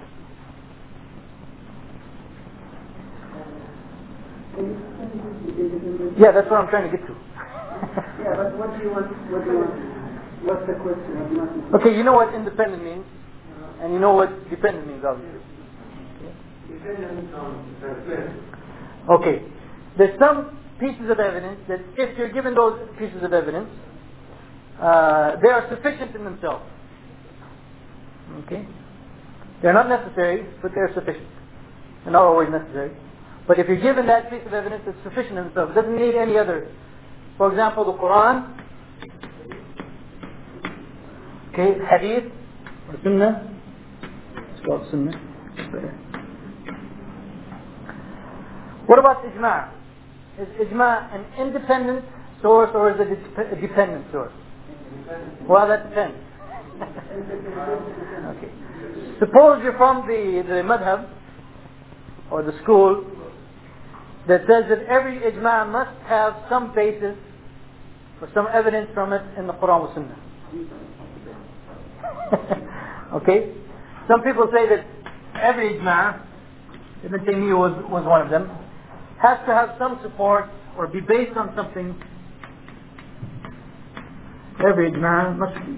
Yeah, that's what I'm trying to get to. Yeah, but what do you want? What do you want? What's the question? Okay, you know what independent means, and you know what dependent means, obviously. Okay, there's some pieces of evidence that if you're given those pieces of evidence, uh, they are sufficient in themselves. Okay, they're not necessary, but they're sufficient. They're not always necessary. But if you're given that piece of evidence, it's sufficient in itself. It doesn't need any other. For example, the Quran, okay, Hadith, or Sunnah. It's called Sunnah. What about Ijma'? Is Ijma' an independent source or is it a dependent source? Well, that depends. Okay. Suppose you're from the, the madhab or the school that says that every ijma' must have some basis or some evidence from it in the Quran or Sunnah. Okay? Some people say that every ijma', Ibn Taymiyyah was, was one of them, has to have some support or be based on something. Every ijma' must be.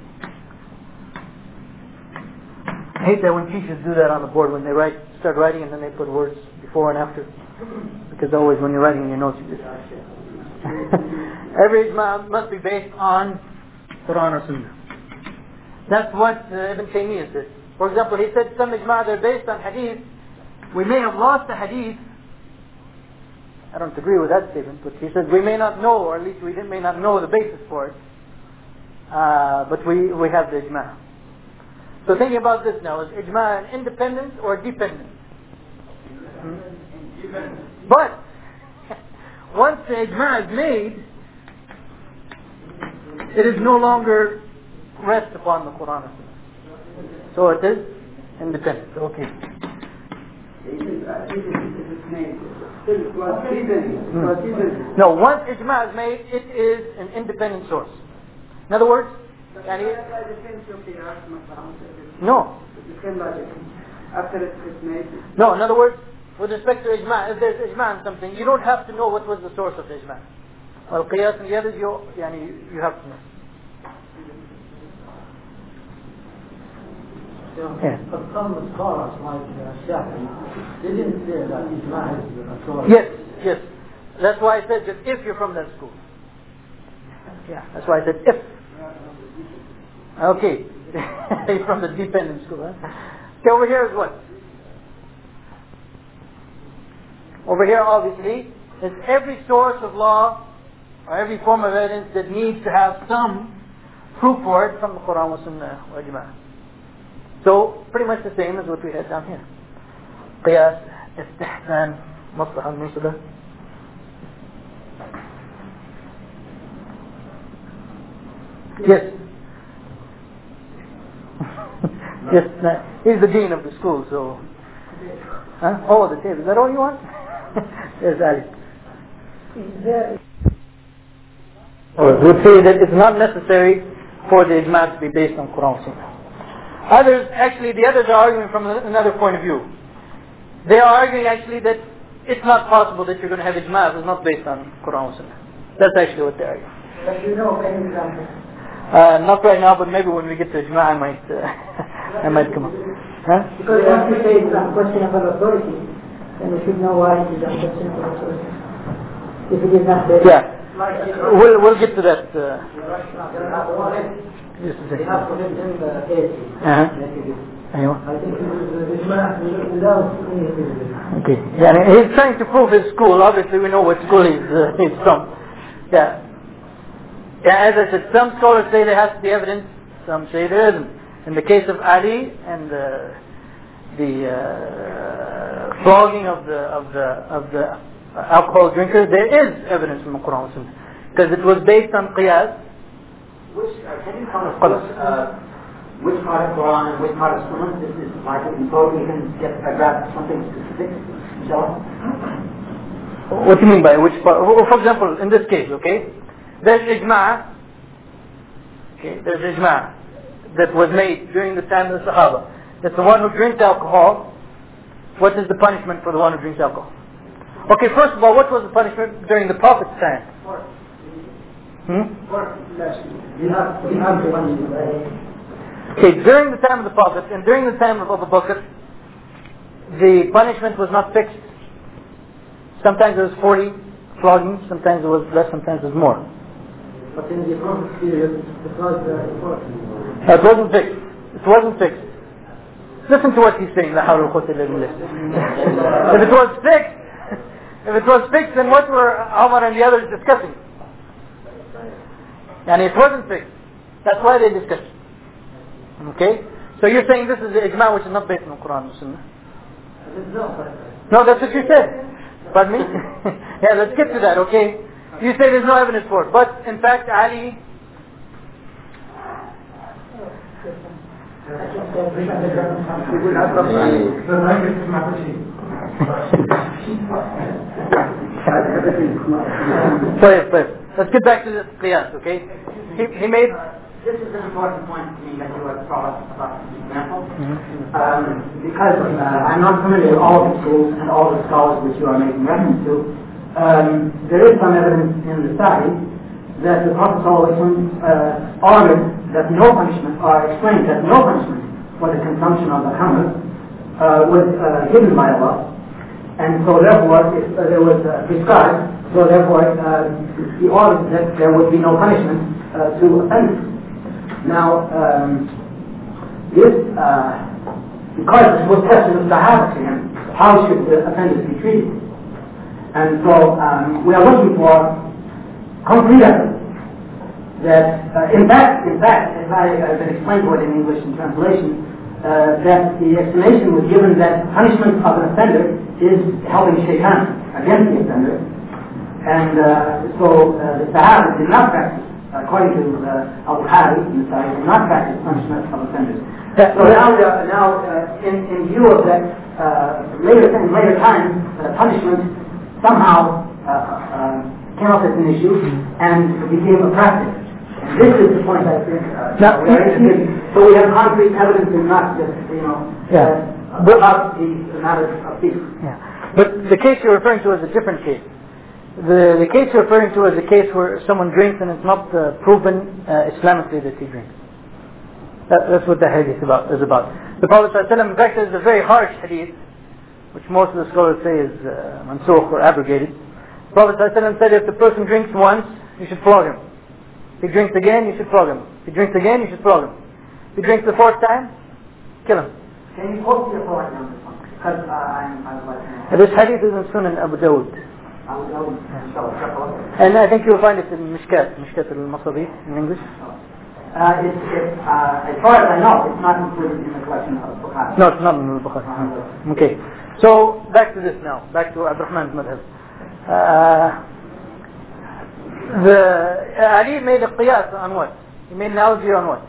I hate that when teachers do that on the board when they write, start writing and then they put words before and after. Because always when you're writing in your notes you just every ijma' must be based on Quran or Sunnah. That's what uh, Ibn Taymiyyah said. For example, he said some ijma' they're based on hadith. We may have lost the hadith. I don't agree with that statement, but he says we may not know, or at least we may not know the basis for it. Uh, but we, we have the ijma'. So thinking about this now, is ijma' an independent or dependent? Hmm? But once the ijma' is made, it is no longer rest upon the Quran. So it is independent. Okay. Hmm. No, once ijma' is made, it is an independent source. In other words, and he, no. After it's made. No, in other words, with respect to ijma', if there's ijma' on something, you don't have to know what was the source of the ijma'. Well, qiyas and the others, you, yani, you have to know. Yeah. But some scholars like uh, Shafi, they didn't say that ijma' is a source. Yes, yes. That's why I said that if you're from that school. Yeah, that's why I said if. Okay. From the dependent school. Huh? Okay, over here is what? Over here, obviously, is every source of law or every form of evidence that needs to have some proof for it from the Quran wa Sunnah wa Ijma'. So, pretty much the same as what we had down here. Qiyas, istihsan, maslaha al-muslah. Yes. Yes, no, he's the dean of the school, so. Huh? Oh, the table. Is that all you want? Yes, Ali. Or would say that it's not necessary for the ijma' to be based on Quran and Sunnah. Others, actually, the others are arguing from another point of view. They are arguing actually that it's not possible that you're going to have ijma if it's not based on Quran and Sunnah. That's actually what they argue. But you know any example? Uh, not right now, but maybe when we get to ijma, I might, uh, I might come up. Huh? Because once you say it's unquestionable authority, then we should know why it is unquestionable authority. If it is not there. Yeah. We'll, we'll get to that. Uh, just a second. Uh-huh. أيوة. Okay. Yeah, he's trying to prove his school. Obviously, we know what school he's, uh, he's from. Yeah. Yeah. As I said, some scholars say there has to be evidence. Some say there isn't. In the case of Ali and the the uh, flogging of the of the of the alcohol drinkers, there is evidence from the Quran and Sunnah, because it was based on qiyas. Which uh, can you tell us which, uh, which part of Quran and which part of Sunnah this is like in both we can get uh, grab something specific, inshallah? What do you mean by which part? For example, in this case, okay, there's ijma'. Okay, there's ijma' that was made during the time of the Sahaba. That the one who drinks alcohol, what is the punishment for the one who drinks alcohol? Okay, first of all, what was the punishment during the Prophet's time? Hmm? Okay, during the time of the Prophet and during the time of Abu Bakr, the punishment was not fixed. Sometimes it was forty floggings, sometimes it was less, sometimes it was more. But in the Prophet's period, it was uh, important. It wasn't fixed. It wasn't fixed. Listen to what he's saying. La hawla wa quwwata illa billah. If it was fixed, if it was fixed, then what were Umar and the others discussing? And it wasn't fixed. That's why they discussed. Okay? So you're saying this is the ijma' which is not based on the Quran and Sunnah? No, that's what you said. Pardon me? Yeah, let's get to that, okay? You say there's no evidence for it. But in fact, Ali... طيب طيب let's get back to the qiyas, okay? He, he made... This is an important point to me that you have brought up about this example. Mm-hmm. Um, because uh, I'm not familiar with all the schools and all the scholars which you are making reference to. Um, there is some evidence in the Sahih that the Prophet uh, ordered that no punishment, or explained that no punishment for the consumption of the khamr uh, was uh, given by Allah. And so therefore, if uh, there was uh, prescribed, so therefore uh, he ordered that there would be no punishment uh, to offenders. Now, um, this, uh, because this was tested of Sahaba to him, how should the offenders be treated? And so um, we are looking for concrete evidence that, uh, in fact, in fact, as I have been explained to it in English in translation, uh, that the explanation was given that punishment of an offender is helping shaitan against the offender. And uh, so uh, the Sahaba did not practice, according to uh, Al-Bukhari in the Sahih, did not practice punishment of offenders. So now, uh, now uh, in, in view of that, uh, later in later times, uh, punishment somehow uh, uh, came up as an issue and became a practice. And this is the point I think uh, now, we are interested in. So we have concrete evidence and not just, you know, yeah. uh, about the matters of peace. Yeah. But the case you're referring to is a different case. The, the case you're referring to is a case where someone drinks and it's not uh, proven uh, Islamically that he drinks. That, that's what the hadith about, is about. The Prophet ﷺ, in fact, is a very harsh hadith, which most of the scholars say is uh, mansukh or abrogated. The Prophet ﷺ said if the person drinks once, you should flog him. If he drinks again, you should flog him. If he drinks again, you should flog him. If he drinks the fourth time, kill him. Can you quote the authority on this one? Because uh, I'm, I would like to know. This hadith is in Sunan Abu Dawud. And I think you'll find it in Mishkat, Mishkat al-Masabih in English. Uh, it's, it's, uh, as far as I know, it's not included in the collection of Bukhari. No, it's not in the Bukhari. Okay. So, back to this now. Back to Abdurrahman's madhab. Uh, the, Ali made a qiyas on what? He made an analogy on what?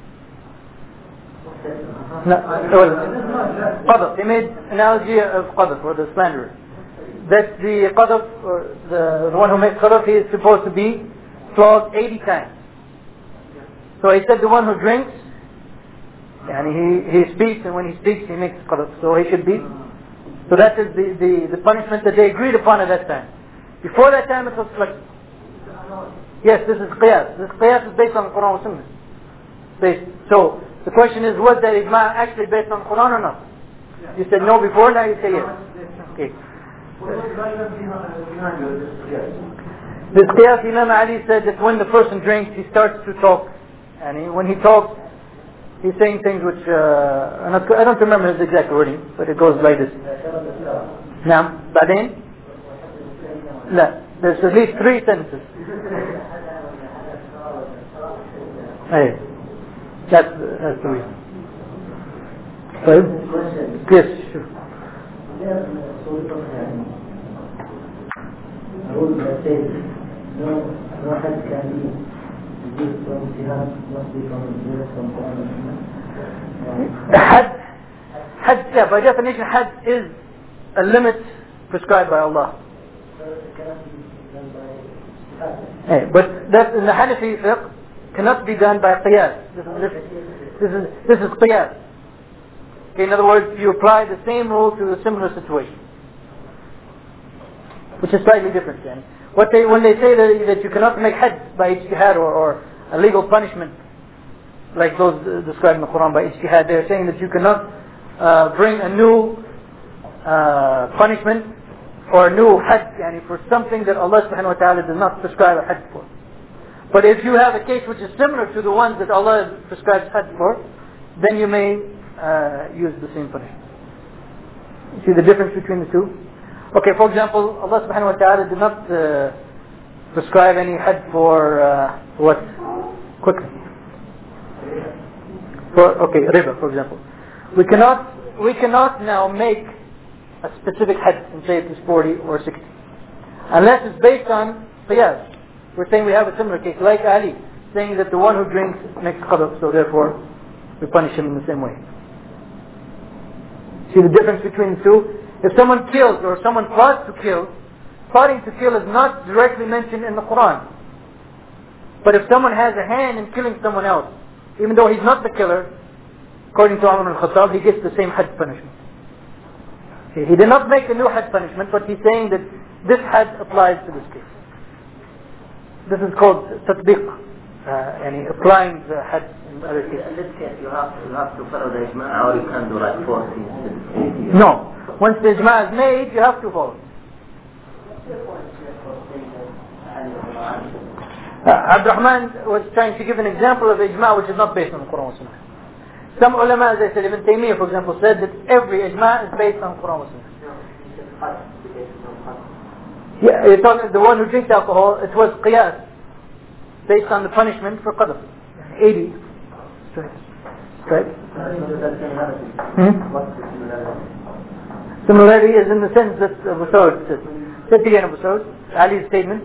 No, qadaf. He made an analogy of qadaf, or the slanderer. That the qadaf, or the, the one who makes qadaf, he is supposed to be flogged eighty times. So he said the one who drinks, and he, he speaks, and when he speaks he makes qadaf. So he should be So that is the, the, the punishment that they agreed upon at that time. Before that time it was flexible. Yes, this is qiyas. This qiyas is based on the Quran and Sunnah. Based. So the question is, was that ijma actually based on Quran or not? You said no before, now you say yes. Okay. This qiyas, Imam Ali said that when the person drinks, he starts to talk. And he, when he talks, he's saying things which, uh, I'm not, I don't remember his exact wording, but it goes like this. Now, بعدين? لا, there's at least three sentences. Hey, that's, that's the reason. طيب. Yes, sure. No, no had can be used from jihad, must be from the from Quran. Had, had, yeah, by definition, had is a limit prescribed by Allah. Hey, but that in the Hanafi fiqh cannot be done by qiyas. This is this is this is qiyas. Okay, in other words, you apply the same rule to a similar situation, which is slightly different. Then, what they when they say that, that you cannot make had by ijtihad or, or a legal punishment, like those uh, described in the Quran by ijtihad, they are saying that you cannot uh, bring a new uh, punishment or a new had, yani, for something that Allah subhanahu wa ta'ala does not prescribe a had for. But if you have a case which is similar to the ones that Allah prescribes had for, then you may uh, use the same punishment. You see the difference between the two? Okay, for example, Allah subhanahu wa ta'ala did not uh, prescribe any had for uh, what? Quickly. For, okay, riba, for example. We cannot, we cannot now make a specific had and say it is forty or sixty. Unless it's based on qiyas. We're saying we have a similar case, like Ali, saying that the one who drinks makes qadr, so therefore we punish him in the same way. See the difference between the two? If someone kills or someone plots to kill, plotting to kill is not directly mentioned in the Quran. But if someone has a hand in killing someone else, even though he's not the killer, according to Umar al-Khattab, he gets the same had punishment. He did not make a new had punishment, but he's saying that this had applies to this case. This is called tatbiq, uh, and applying the had in other cases. In this case, you have to, you have to follow the ijma', or you can do like forty instead of eighty. No. Once the ijma' is made, you have to follow. Uh, Abdurrahman was trying to give an example of ijma' which is not based on the Quran and Sunnah. Some ulama, as I said, Ibn Taymiyyah, for example, said that every ijma' is based on the Quran and Sunnah. Yeah, you're talking, the one who drinks alcohol, it was qiyas, based on the punishment for qadr. eighty. Straight. Straight. Hmm? Similarity is in the sense that Abu Sa'ud said. Said again Abu Sa'ud, Ali's statement.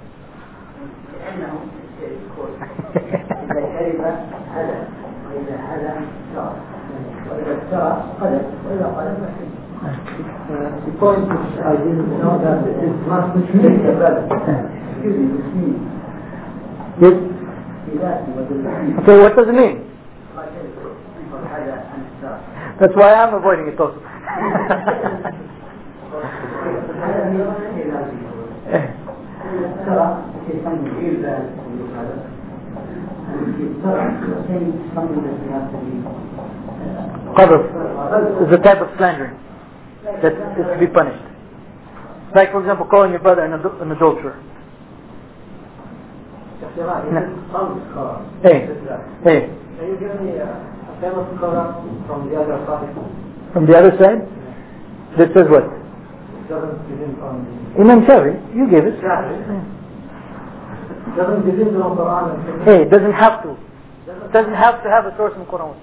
The point which I didn't know that it is not which means the brother. Excuse me, which means. Yes. Okay, what does it mean? That's why I'm avoiding it also. Qadr is a type of slandering that is to be punished. Like, for example, calling your brother an, adul- an adulterer. No. Hey, hey. Can you give me a famous Quran from the other side? From the other side? That says what? Doesn't begin from Imam Shafi, you gave it. Doesn't begin from Quran. Hey, it doesn't have to. It doesn't have to have a source in Quran.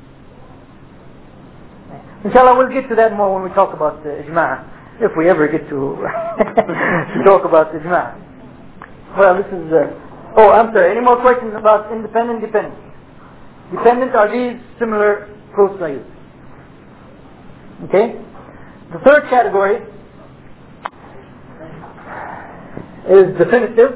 Inshallah, we'll get to that more when we talk about the ijma', if we ever get to, to talk about the ijma'. Well, this is. Uh, oh, I'm sorry. Any more questions about independent, dependent? Dependent, are these similar proofs I use? Okay. The third category is definitive.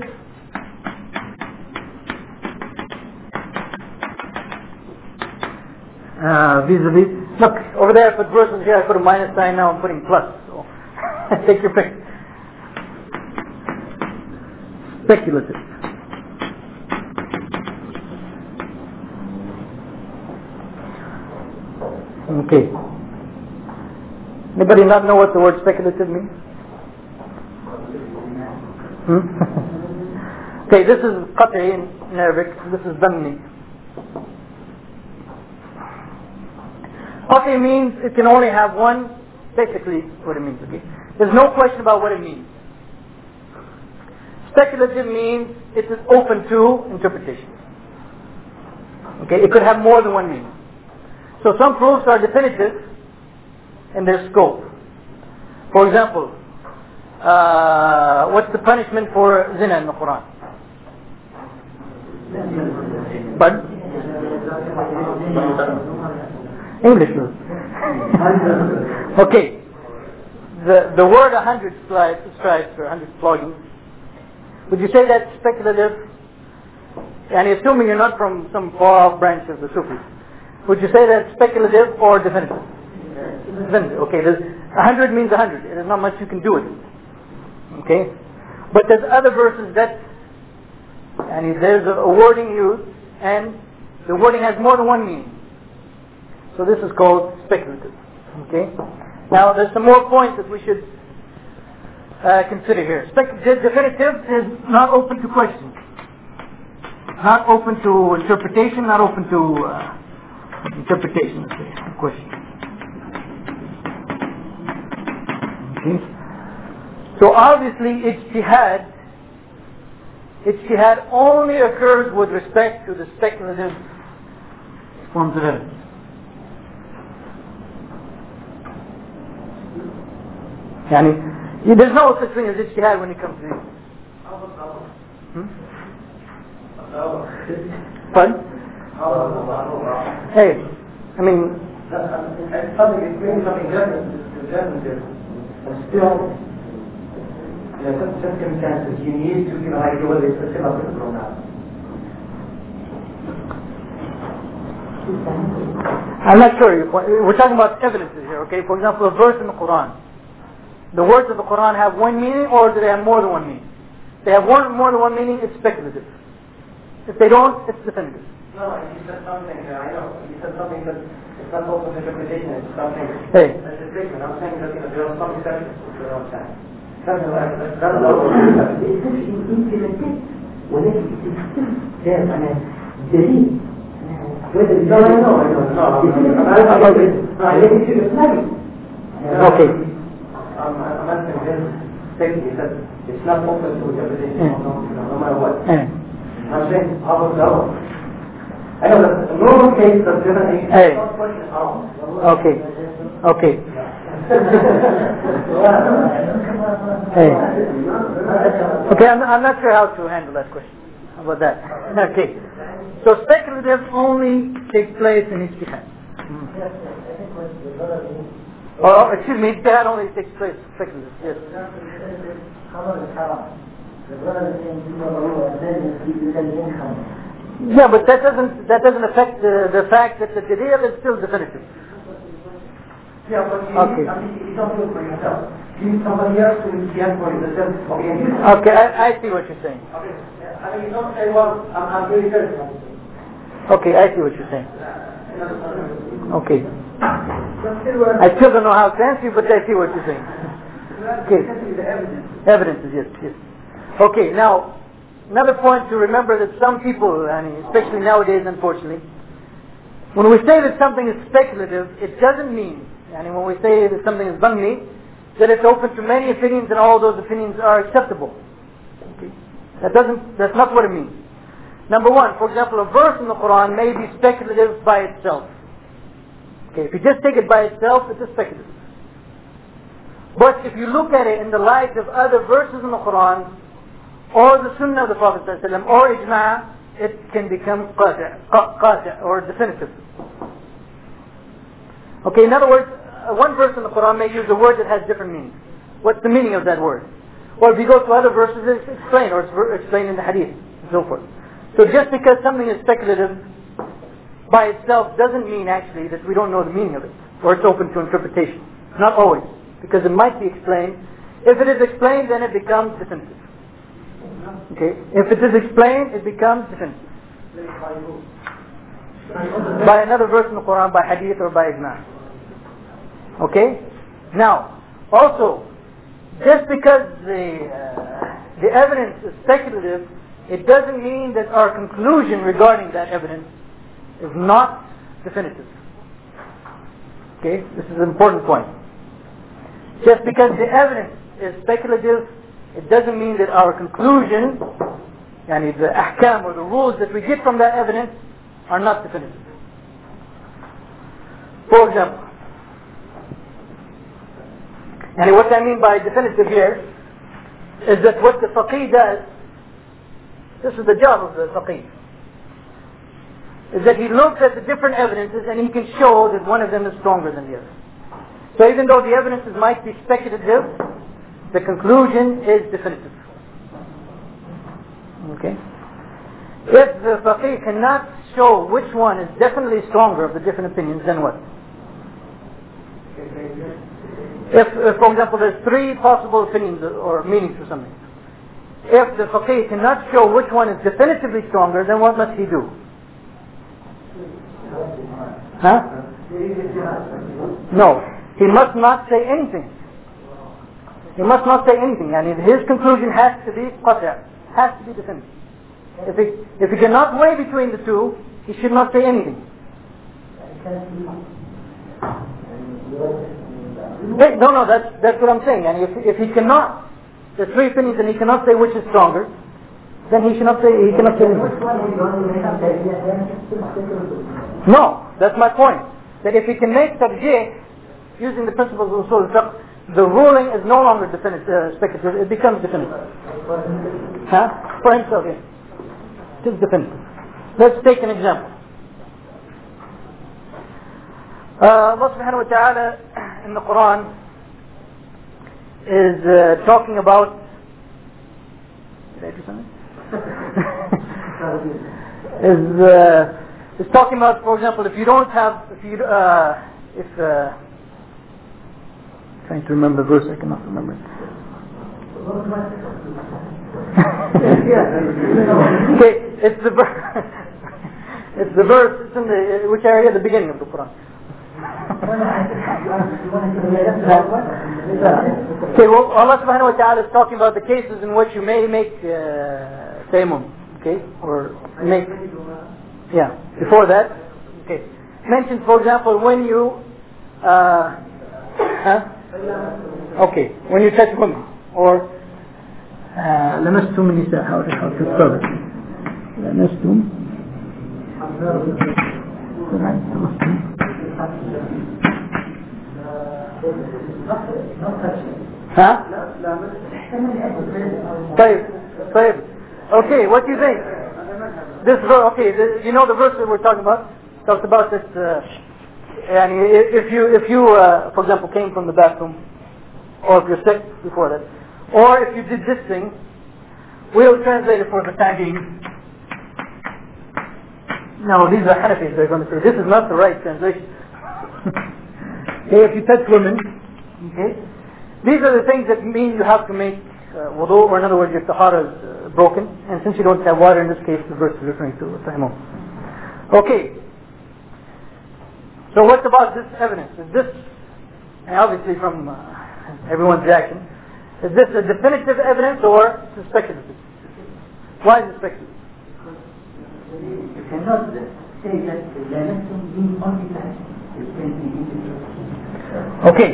Uh, vis-a-vis Look, over there I put verses here, I put a minus sign, now I'm putting plus. So take your pick. Speculative. Okay. Anybody not know what the word speculative means? Hmm? Okay, this is qat'i in Arabic, this is dhanni. Qat'i means it can only have one, basically what it means, okay? There's no question about what it means. Speculative means it is open to interpretation. Okay, it could have more than one meaning. So some proofs are definitive in their scope. For example, uh, what's the punishment for zina in the Quran? Pardon? English. Okay. The the word a hundred stripes, stripes or a hundred floggings. Would you say that's speculative? And assuming you're not from some far off branch of the Sufis, would you say that's speculative or definitive? Definitive. Okay. A hundred means a hundred. There's not much you can do with it. Okay. But there's other verses that, and there's a wording used, and the wording has more than one meaning. So this is called speculative. Okay. Now there's some more points that we should uh, consider here. Spec- definitive is not open to question, not open to interpretation, not open to uh, interpretation. Let's say, question. Okay. So obviously, ijtihad, ijtihad only occurs with respect to the speculative forms of evidence. Yani, there's no such thing as ijtihad when it comes to this. Hmm? Pardon? Hey, I mean, it's something, it's bringing something different, different, and still, in certain circumstances, you need to give an idea whether it's a syllable or not. I'm not sure. We're talking about evidences here, okay? For example, a verse in the Quran. The words of the Quran have one meaning, or do they have more than one meaning? If they have one, more than one meaning, it's speculative. If they don't, it's definitive. No, you said something, uh, I know, you said something that it's not open to interpretation, it's something, hey. That's a statement. I'm saying that, you know, there are some exceptions to what I'm saying. Something like that, that's not open to interpretation. ولكن ده أنا دليل No, I know, I know, no, Okay. I'm, I'm asking this statement, he said, it's not open to interpretation, Mm. no, no matter what. Mm. I'm saying, how about that? I know that the normal case of different Hey. not question at all. Okay. Okay. Hey. Okay, I'm, I'm not sure how to handle that question. How about that? Okay. So speculative only takes place in ijtihad. Mm. Oh, excuse me, ijtihad only takes place in speculative. Yes. Yeah, but that doesn't that doesn't affect the, the fact that the dalil is still definitive. Yeah, but you, Okay. need, I mean, you don't do it for yourself. You need somebody else to get for you. That says, okay, and you, Okay, I, I see what you're saying. okay, I mean, you don't say, well, I'm, I'm really good. Okay, I see what you're saying. Okay. I still don't know how to answer you, but I see what you're saying. Okay. Evidences, yes, yes. Okay, now, another point to remember that some people, and especially nowadays, unfortunately, when we say that something is speculative, it doesn't mean, and when we say that something is dhanni, that it's open to many opinions and all those opinions are acceptable. Okay? That doesn't, that's not what it means. Number one, for example, a verse in the Quran may be speculative by itself. Okay, if you just take it by itself, it's a speculative. But if you look at it in the light of other verses in the Quran, or the Sunnah of the Prophet ﷺ, or Ijma', it can become qati', qati' or definitive. Okay, in other words, uh, one verse in the Quran may use a word that has different meanings. What's the meaning of that word? Or if you go to other verses, it's explained, or it's explained in the Hadith, and so forth. So just because something is speculative, by itself doesn't mean actually that we don't know the meaning of it, or it's open to interpretation. Not always, because it might be explained. If it is explained, then it becomes definitive. Okay? If it is explained, it becomes definitive. By another verse in the Quran, by hadith, or by ijma. Okay? Now, also, just because the uh, the evidence is speculative, it doesn't mean that our conclusion regarding that evidence is not definitive. Okay? This is an important point. Just because the evidence is speculative, it doesn't mean that our conclusion, yani the ahkam or the rules that we get from that evidence, are not definitive. For example, and what I mean by definitive here is that what the faqih does, this is the job of the faqih, is that he looks at the different evidences and he can show that one of them is stronger than the other. So even though the evidences might be speculative, the conclusion is definitive. Okay? If the faqih cannot show which one is definitely stronger of the different opinions, then what? If, if for example, there's three possible opinions or meanings for something. If the faqih cannot show which one is definitively stronger, then what must he do? Huh? No. He must not say anything. He must not say anything. And his conclusion has to be qat'a, has to be definitive. If he, if he cannot weigh between the two, he should not say anything. Hey, no, no, that's that's what I'm saying. And if if he cannot, the three opinions, and he cannot say which is stronger, then he should not say he cannot say anything. No, that's my point. That if he can make tarjih using the principles of usul al-fiqh, the ruling is no longer definitive, uh, speculative, it becomes definitive. Huh? For himself, yes. It is definitive. Let's take an example. Uh, Allah subhanahu wa ta'ala in the Quran is uh, talking about... Did I do something? is, uh, is talking about, for example, if you don't have... If you... Uh, if... Uh, trying to remember the verse, I cannot remember it. Okay, it's the verse. It's the verse. It's in the which area? The beginning of the Quran. Okay, well, Allah subhanahu wa ta'ala is talking about the cases in which you may make uh, tayammum, okay, or make. Yeah. Before that, okay, mentioned, for example, when you. Uh, huh? Okay, when you touch women, or لمستم النساء, how to spell it? لمستم. Huh? طيب, طيب. Okay, what do you think? This verse, okay, the, you know the verse that we're talking about talks about this. Uh, And if you, if you, uh, for example, came from the bathroom, or if you're sick before that, or if you did this thing, we'll translate it for the time being. No, these are Hanafis they're going to say. This is not the right translation. Okay, if you touch women, okay, these are the things that mean you have to make uh, wudu, or in other words, your tahara is uh, broken, and since you don't have water, in this case, the verse is referring to tayammum. Okay. So what about this evidence? Is this, and obviously from uh, everyone's reaction, is this a definitive evidence or is it speculative? Why is it speculative? You cannot say that the dimension means only that. It can be Okay.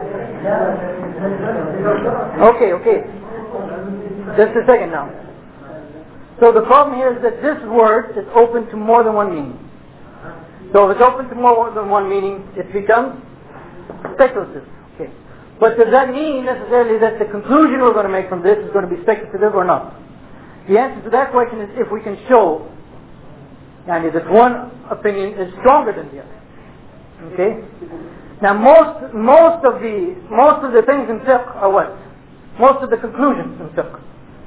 Okay, okay. Just a second now. So the problem here is that this word is open to more than one meaning. So if it's open to more than one meaning, it becomes speculative. Okay. But does that mean necessarily that the conclusion we're going to make from this is going to be speculative or not? The answer to that question is if we can show yani, that one opinion is stronger than the other. Okay? Now most most of the most of the things in fiqh are what? Most of the conclusions in fiqh.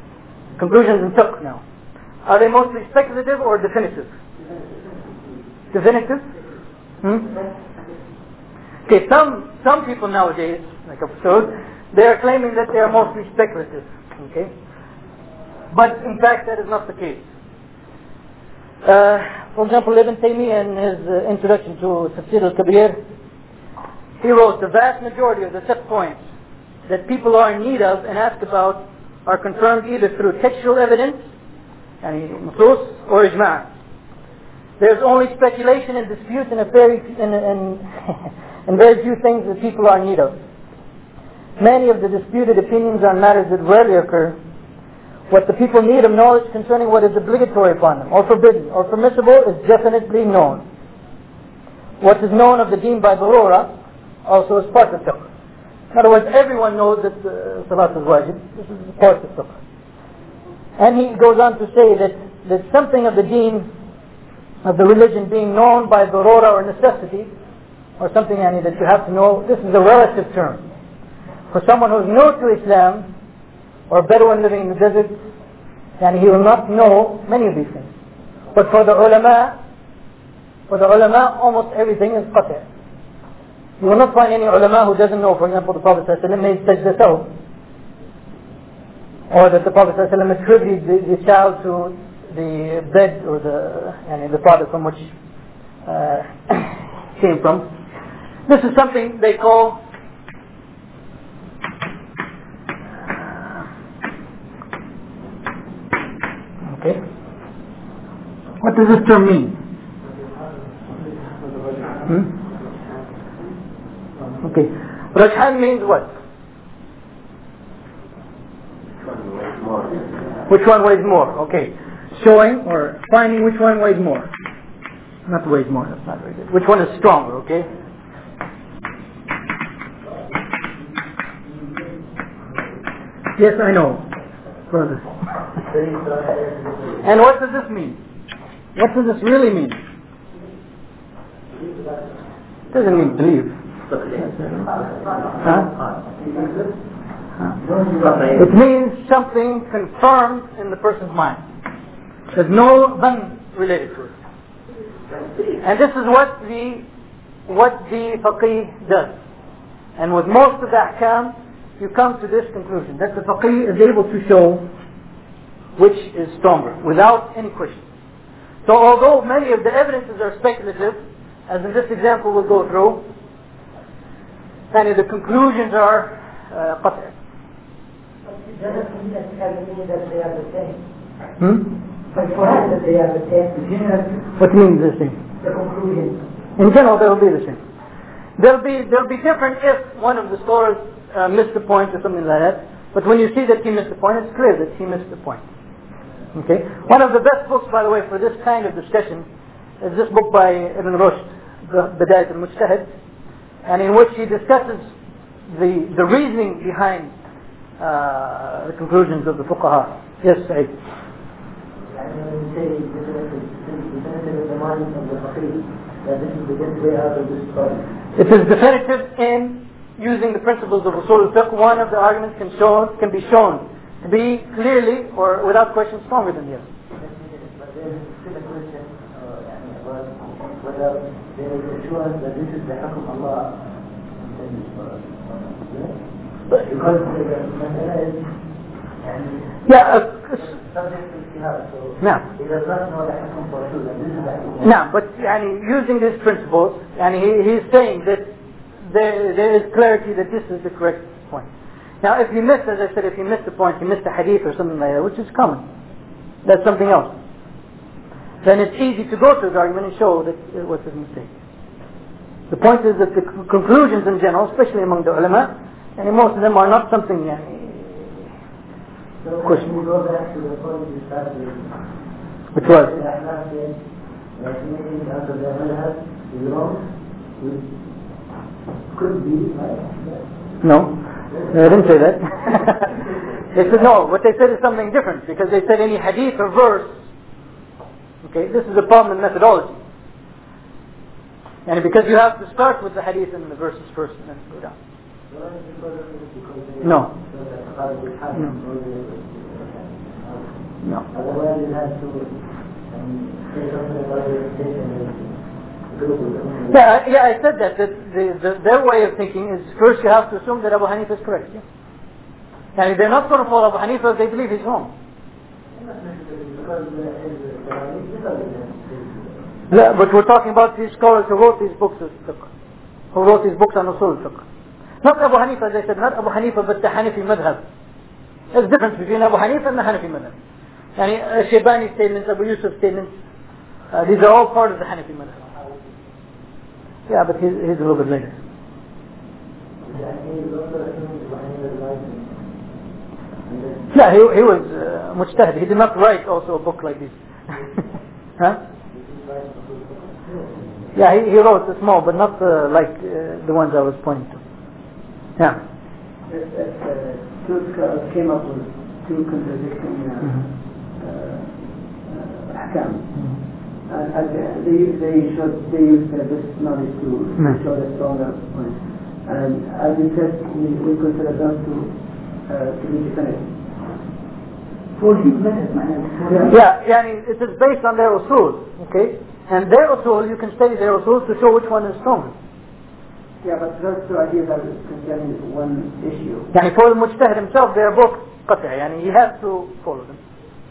Conclusions in fiqh now. Are they mostly speculative or definitive? definitive? Hmm? Okay, some some people nowadays, like Abu Saud, they are claiming that they are mostly speculative. Okay, but in fact that is not the case. Uh, for example, Ibn Taymiyyah in his uh, introduction to Tafsir al-Kabir, he wrote the vast majority of the fiqh points that people are in need of and ask about are confirmed either through textual evidence, yani nusus, or ijma'. There's only speculation and dispute and a very and, and, and very few things that people are in need of. Many of the disputed opinions on matters that rarely occur. What the people need of knowledge concerning what is obligatory upon them, or forbidden, or permissible, is definitely known. What is known of the deen by darura also is part of fiqh. In other words, everyone knows that uh, salat is wajib. This is part of fiqh. And he goes on to say that, that something of the deen, of the religion being known by darura or necessity, or something yani, that you have to know, this is a relative term. For someone who is new to Islam, or Bedouin living in the desert, and he will not know many of these things. But for the ulama, for the ulama, almost everything is qati'. You will not find any ulama who doesn't know, for example, the Prophet ﷺ made sajda saw, or that the Prophet ﷺ attributed the, the child to the bed or the yani the father from which uh, came from. This is something they call okay. What does this term mean? Hmm? Okay. Rajhan means what? Which one weighs more? Okay. Showing or finding which one weighs more. Not weighs more, that's not very good. Which one is stronger, okay? Yes, I know. Brother. And what does this mean? What does this really mean? It doesn't mean believe. Huh? Huh? It means something confirmed in the person's mind. There's no dhan related to it. And this is what the what the faqih does. And with most of the ahkam, you come to this conclusion, that the faqih is able to show which is stronger, without any question. So although many of the evidences are speculative, as in this example we'll go through, and the conclusions are uh, qat'i. It doesn't mean necessarily that they are the same. Hmm? But for us that they are the same. What means the same? The conclusion. In general, they will be the same. They'll be they'll be different if one of the scholars uh, missed the point or something like that. But when you see that he missed the point, it's clear that he missed the point. Okay. One of the best books, by the way, for this kind of discussion is this book by Ibn Rushd, Bidayat al-Mujtahid, and in which he discusses the the reasoning behind uh, the conclusions of the fuqaha. Yes, Saeed. It is definitive in using the principles of usul al-fiqh. One of the arguments can show can be shown to be clearly or without question stronger than the other. But there is still a question about whether there is assurance that this is the hukm of Allah. Because the mas'ala is yeah, uh, subject to ijtihad, so no. he does not know the hukm for sure, that this is the hukm. No, but yani, using these principles, and he, he's saying that there, there is clarity that this is the correct point. Now, if he missed, as I said, if he missed the point, he missed a hadith or something like that, which is common, that's something else. Then it's easy to go through the argument and show that it was his mistake. The point is that the conclusions in general, especially among the ulama, and most of them are not something yani, So when we go back to the point we started with, which was the Ahnaf said that anything out of the madhab is wrong, which could be right. no, they didn't say that. They said no. What they said is something different, because they said any hadith or verse. Okay, this is a problem in methodology, and because you have to start with the hadith and the verses first, and then go down. No. No. Otherwise, you have to say something about your station. Yeah, yeah, I said that. that the, the, their way of thinking is first you have to assume that Abu Hanifa is correct. Yeah? And they're not going to follow Abu Hanifa if they believe he's wrong. Yeah, but we're talking about these scholars who wrote these books, who wrote these books on Usul al-Fiqh. Not Abu Hanifa, as I said, not Abu Hanifa, but the Hanafi madhab. There's a difference between Abu Hanifa and the Hanafi madhab. Yani, uh, Shaybani statements, Abu Yusuf statements, uh, these are all part of the Hanafi madhab. Yeah, but he's, he's a little bit later. Yeah, he, he was uh, mujtahid. He did not write also a book like this. Huh? Yeah, he, he wrote a small, but not uh, like uh, the ones I was pointing to. Yeah. If, if uh, two scholars came up with two contradicting uh, uh, ahkam, uh, and, and they, they should they use uh, this knowledge to mm. show the stronger point. And as you said, we, we consider those to uh, to be definitive. For his method, man. Yeah, yeah, it is based on their usul, okay? And their usul, you can study their usul to show which one is stronger. Yeah, but those two ideas are concerning one issue. Yani for the mujtahid himself, they are both qat'i, yani he has to follow them.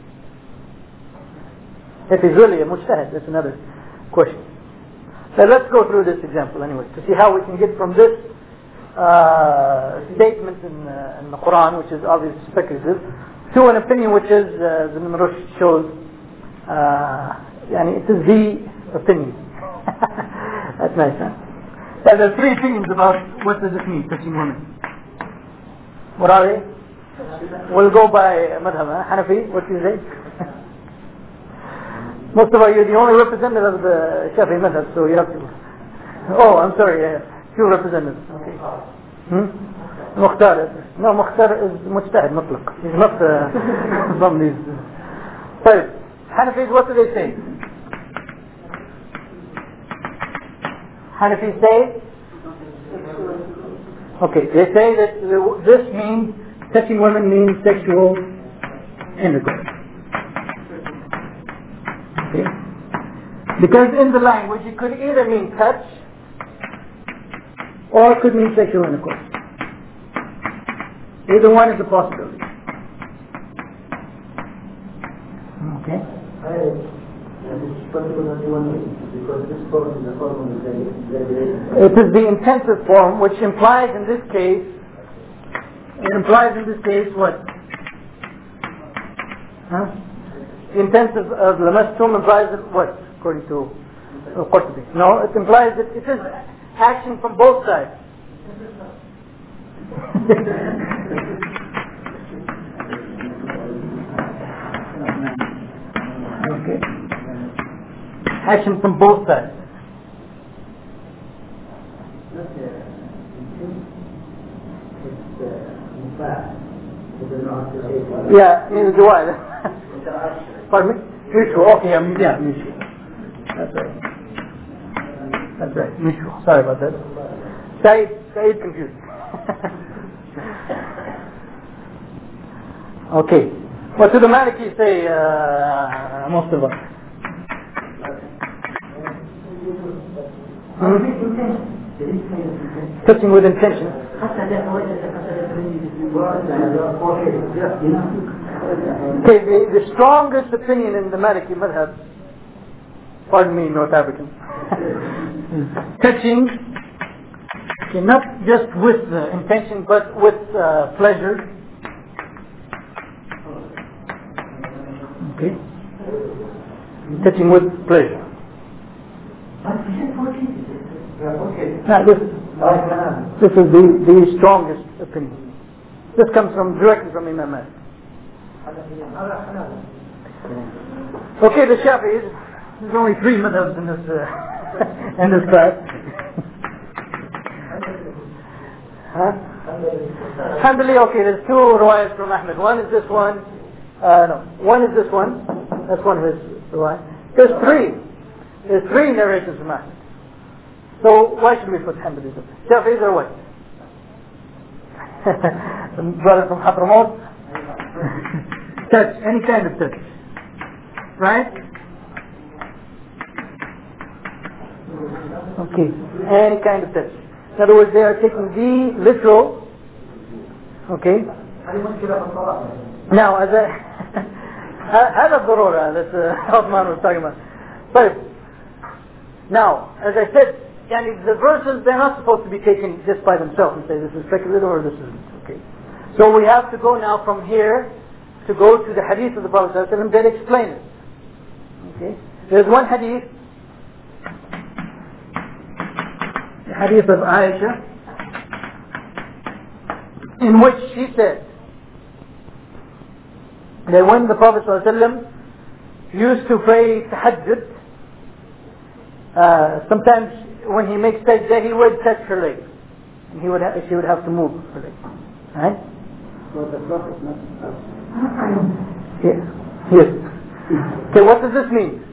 If he's really a mujtahid, that's another question. So let's go through this example anyway, to see how we can get from this uh, statement in, uh, in the Quran, which is obviously speculative, to an opinion which is, uh, the Ibn Rushd shows, uh, yani it is the opinion. That's nice, huh? Yeah, there are three opinions about what does it mean, touching women. What are they? We'll go by madhab, huh? Hanafi, what do you say? Most of you, you're the only representative of the Shafi'i madhab, so you have to... Oh, I'm sorry, yeah, two representatives. Okay. Hmm? Mukhtar. No, Mukhtar is mujtahid, mutlaq. He's not uh, from these. So, Hanafis, what do they say? Hanafis say? Okay, they say that this means, touching women means sexual intercourse. Okay? Because in the language it could either mean touch or it could mean sexual intercourse. Either one is a possibility. Okay? It is the intensive form, which implies in this case, it implies in this case what? Huh? The intensive of lamastum implies what, according to Qurtubi? No, it implies that it is action from both sides. Okay. Action from both sides. Yeah, in the way. Pardon me? Mutual. Okay, um, yeah, mutual. That's right. That's right. Mutual. Sorry about that. Said, Said confused. Okay. What do the Maliki say, uh, most of us? Hmm? Touching with intention. Okay, the, the strongest opinion in the Maliki madhab, pardon me, North African, touching, okay, not just with uh, intention but with uh, pleasure. Okay, touching with pleasure. Now this, this is the, the strongest opinion. This comes from directly from Imam Malik. Okay, the Shafi'is, there's only three madhabs in this uh, in this class. Huh? Hanbali, okay, there's two riwayas from Ahmed. One is this one. Uh, no, one is this one. That's one of his riwayat. There's three. There's three narrations from Ahmed. So why should we put Hanbalis up there? Shafi'is are what? Brother from Hadramaut. Touch, any kind of touch. Right? Okay, any kind of touch. In other words, they are taking the literal. Okay. Now, as a هذا الضرورة that uh, Osman was talking about. But now, as I said, yani the verses, they're not supposed to be taken just by themselves and say this is speculative or this isn't. Okay. So we have to go now from here to go to the hadith of the Prophet ﷺ that explain it. Okay. There's one hadith, the hadith of Aisha, in which she said that when the Prophet ﷺ used to pray tahajjud, uh, sometimes when he makes sajda, he would touch her leg, and he would ha- she would have to move her leg. Right? So the Prophet not Yes. Yes. Okay, what does this mean?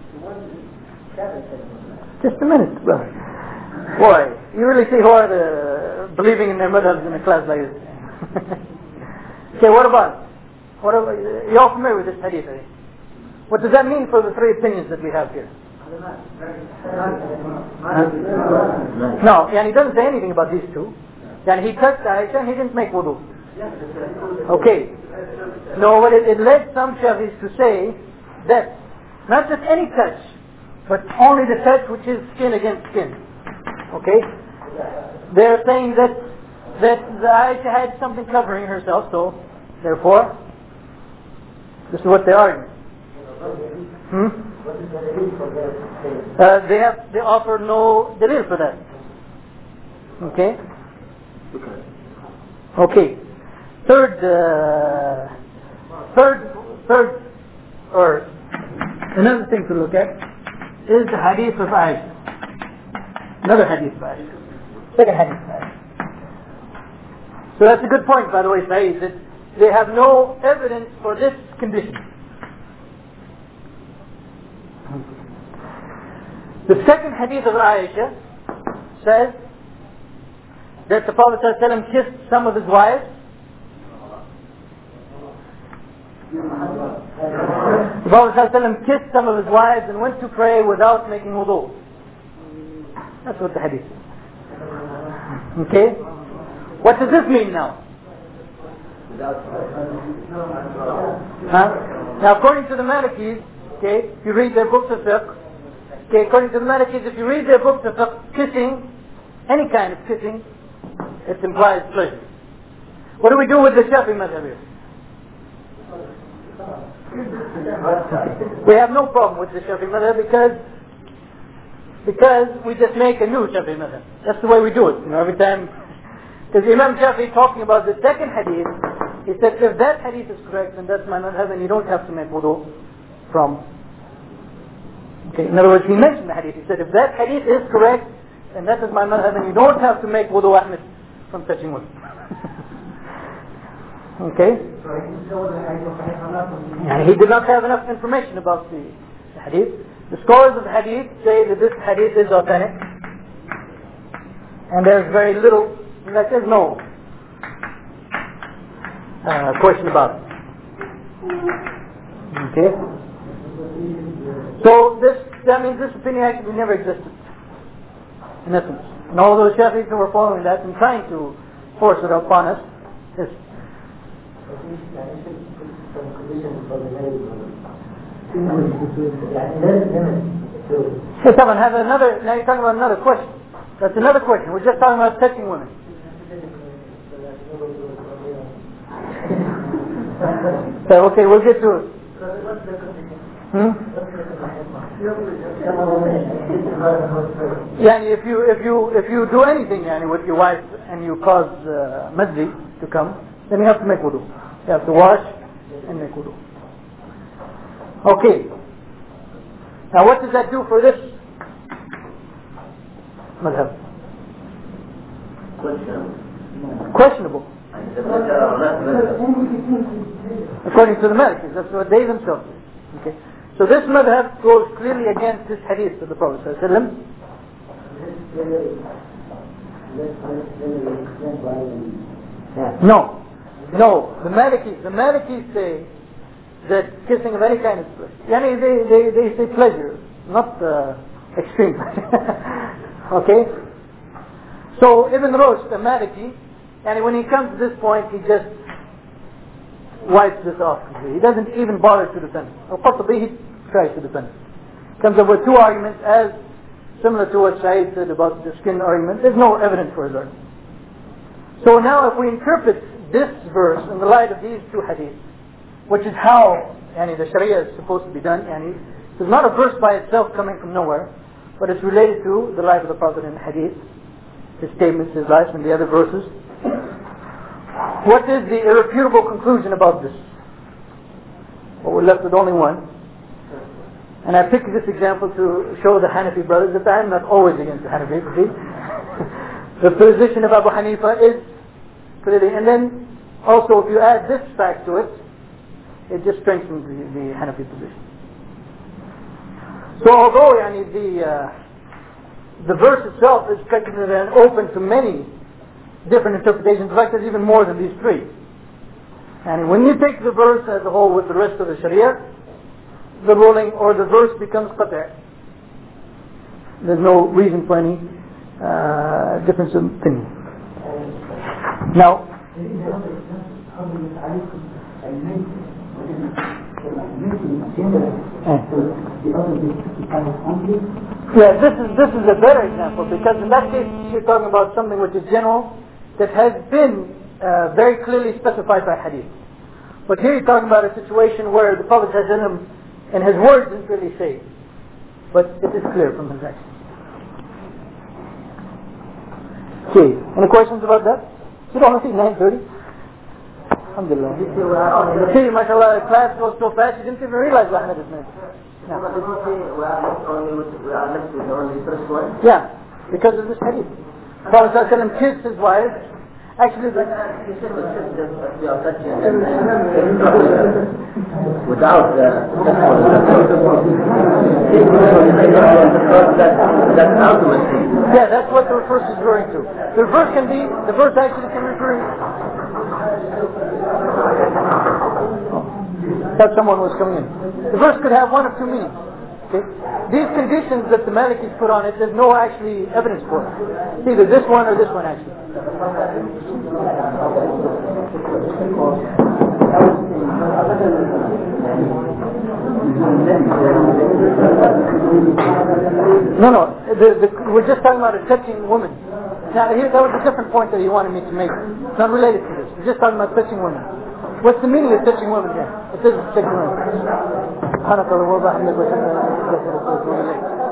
Just a minute, brother. Boy, you really see who are the believing in their madhabs in a class like this. Okay, what about? What are, you're all familiar with this hadith, eh? What does that mean for the three opinions that we have here? No, and he doesn't say anything about these two. And he touched Aisha and he didn't make wudu. Okay. No, but it, it led some Shafis to say that not just any touch, but only the touch which is skin against skin. Okay? They're saying that that the Aisha had something covering herself, so therefore, this is what they argue. Hmm? Uh, they have they offer no dalil for that. Okay? Okay. Third, uh, third, third, or another thing to look at is the hadith of Aisha. Another hadith of Aisha. Second hadith of Aisha. So that's a good point, by the way, Saeed, that they have no evidence for this condition. The second hadith of Aisha says that the Prophet ﷺ kissed some of his wives. The Prophet ﷺ kissed some of his wives and went to pray without making wudu. That's what the hadith says. Okay? What does this mean now? Huh? Now according to the Malikis, okay, if you read their books of fiqh, okay, according to the Malikis, if you read their books of fiqh, kissing, any kind of kissing, it implies pleasure. What do we do with the Shafi madhab here? We have no problem with the Shafi madhab because because we just make a new Shafi madhab. That's the way we do it. You know, every time. Because Imam Shafi talking about the second hadith, he said if that hadith is correct, then that's my madhab, and you don't have to make wudu from. Okay, in other words, he mentioned the hadith. He said if that hadith is correct, then that is my madhab, and you don't have to make wudu Ahmed from touching wood. Okay? And he did not have enough information about the, the hadith. The scholars of the hadith say that this hadith is authentic, and there's very little, in fact there's no uh, question about it. Okay? So this, that means this opinion actually never existed, in essence. And all those Shafis who were following that and trying to force it upon us is Hey, someone have another, now you're talking about another question. That's another question. We're just talking about touching women. So, okay, we'll get to it. Hmm? Yani if you if you if you do anything yani with your wife and you cause uh, madhi to come, then you have to make wudu. You have to wash and make wudu. Okay. Now what does that do for this madhab? Questionable. According to the Malikis, that's what they themselves say. Okay. So this madhab goes clearly against this hadith of the Prophet ﷺ. No, no. The Malikis, the Malikis say that kissing of any kind is pleasure. Yani they, they, they say pleasure, not uh, extreme. Okay? So Ibn Rushd, the Maliki, and when he comes to this point, he just wipes this off. He doesn't even bother to defend it. Al-Qurtubi, he tries to defend it. Comes up with two arguments as similar to what Said said about the skin argument. There's no evidence for his argument. So now if we interpret this verse in the light of these two hadiths, which is how yani, the Sharia is supposed to be done, yani, it's not a verse by itself coming from nowhere, but it's related to the life of the Prophet in the hadith, his statements, his life, and the other verses. What is the irrefutable conclusion about this? Well, we're left with only one. And I picked this example to show the Hanafi brothers that I am not always against the Hanafi. The position of Abu Hanifa is clearly, and then also if you add this fact to it, it just strengthens the, the Hanafi position. So although yani, the uh, the verse itself is speculative and open to many different interpretations, in fact there's even more than these three. And when you take the verse as a whole with the rest of the Sharia, the ruling or the verse becomes qata'. There's no reason for any uh, difference of opinion. Now, yeah, this is this is a better example, because in that case you're talking about something which is general that has been uh, very clearly specified by hadith. But here you're talking about a situation where the Prophet has in him, and his words didn't really say, but it is clear from his actions. Okay, any questions about that? You don't see nine thirty? Alhamdulillah. See, mashallah, the class goes so fast, you didn't even realize what Ahmed is meant. We are left only with we are left with only first one. Yeah, because of this hadith. The Prophet ﷺ kissed his wife. Actually, the without the that's ultimately. Yeah, that's what the verse is referring to. The verse can be, the verse actually can refer. Thought someone was coming in. The verse could have one of two meanings. Okay? These conditions that the Malikis put on it, there's no actually evidence for it. It's either this one or this one actually. No, no. The, the, we're just talking about a touching woman. Now, here, that was a different point that he wanted me to make. It's not related to this. We're just talking about touching women. What's the meaning of touching women here? It isn't touching women.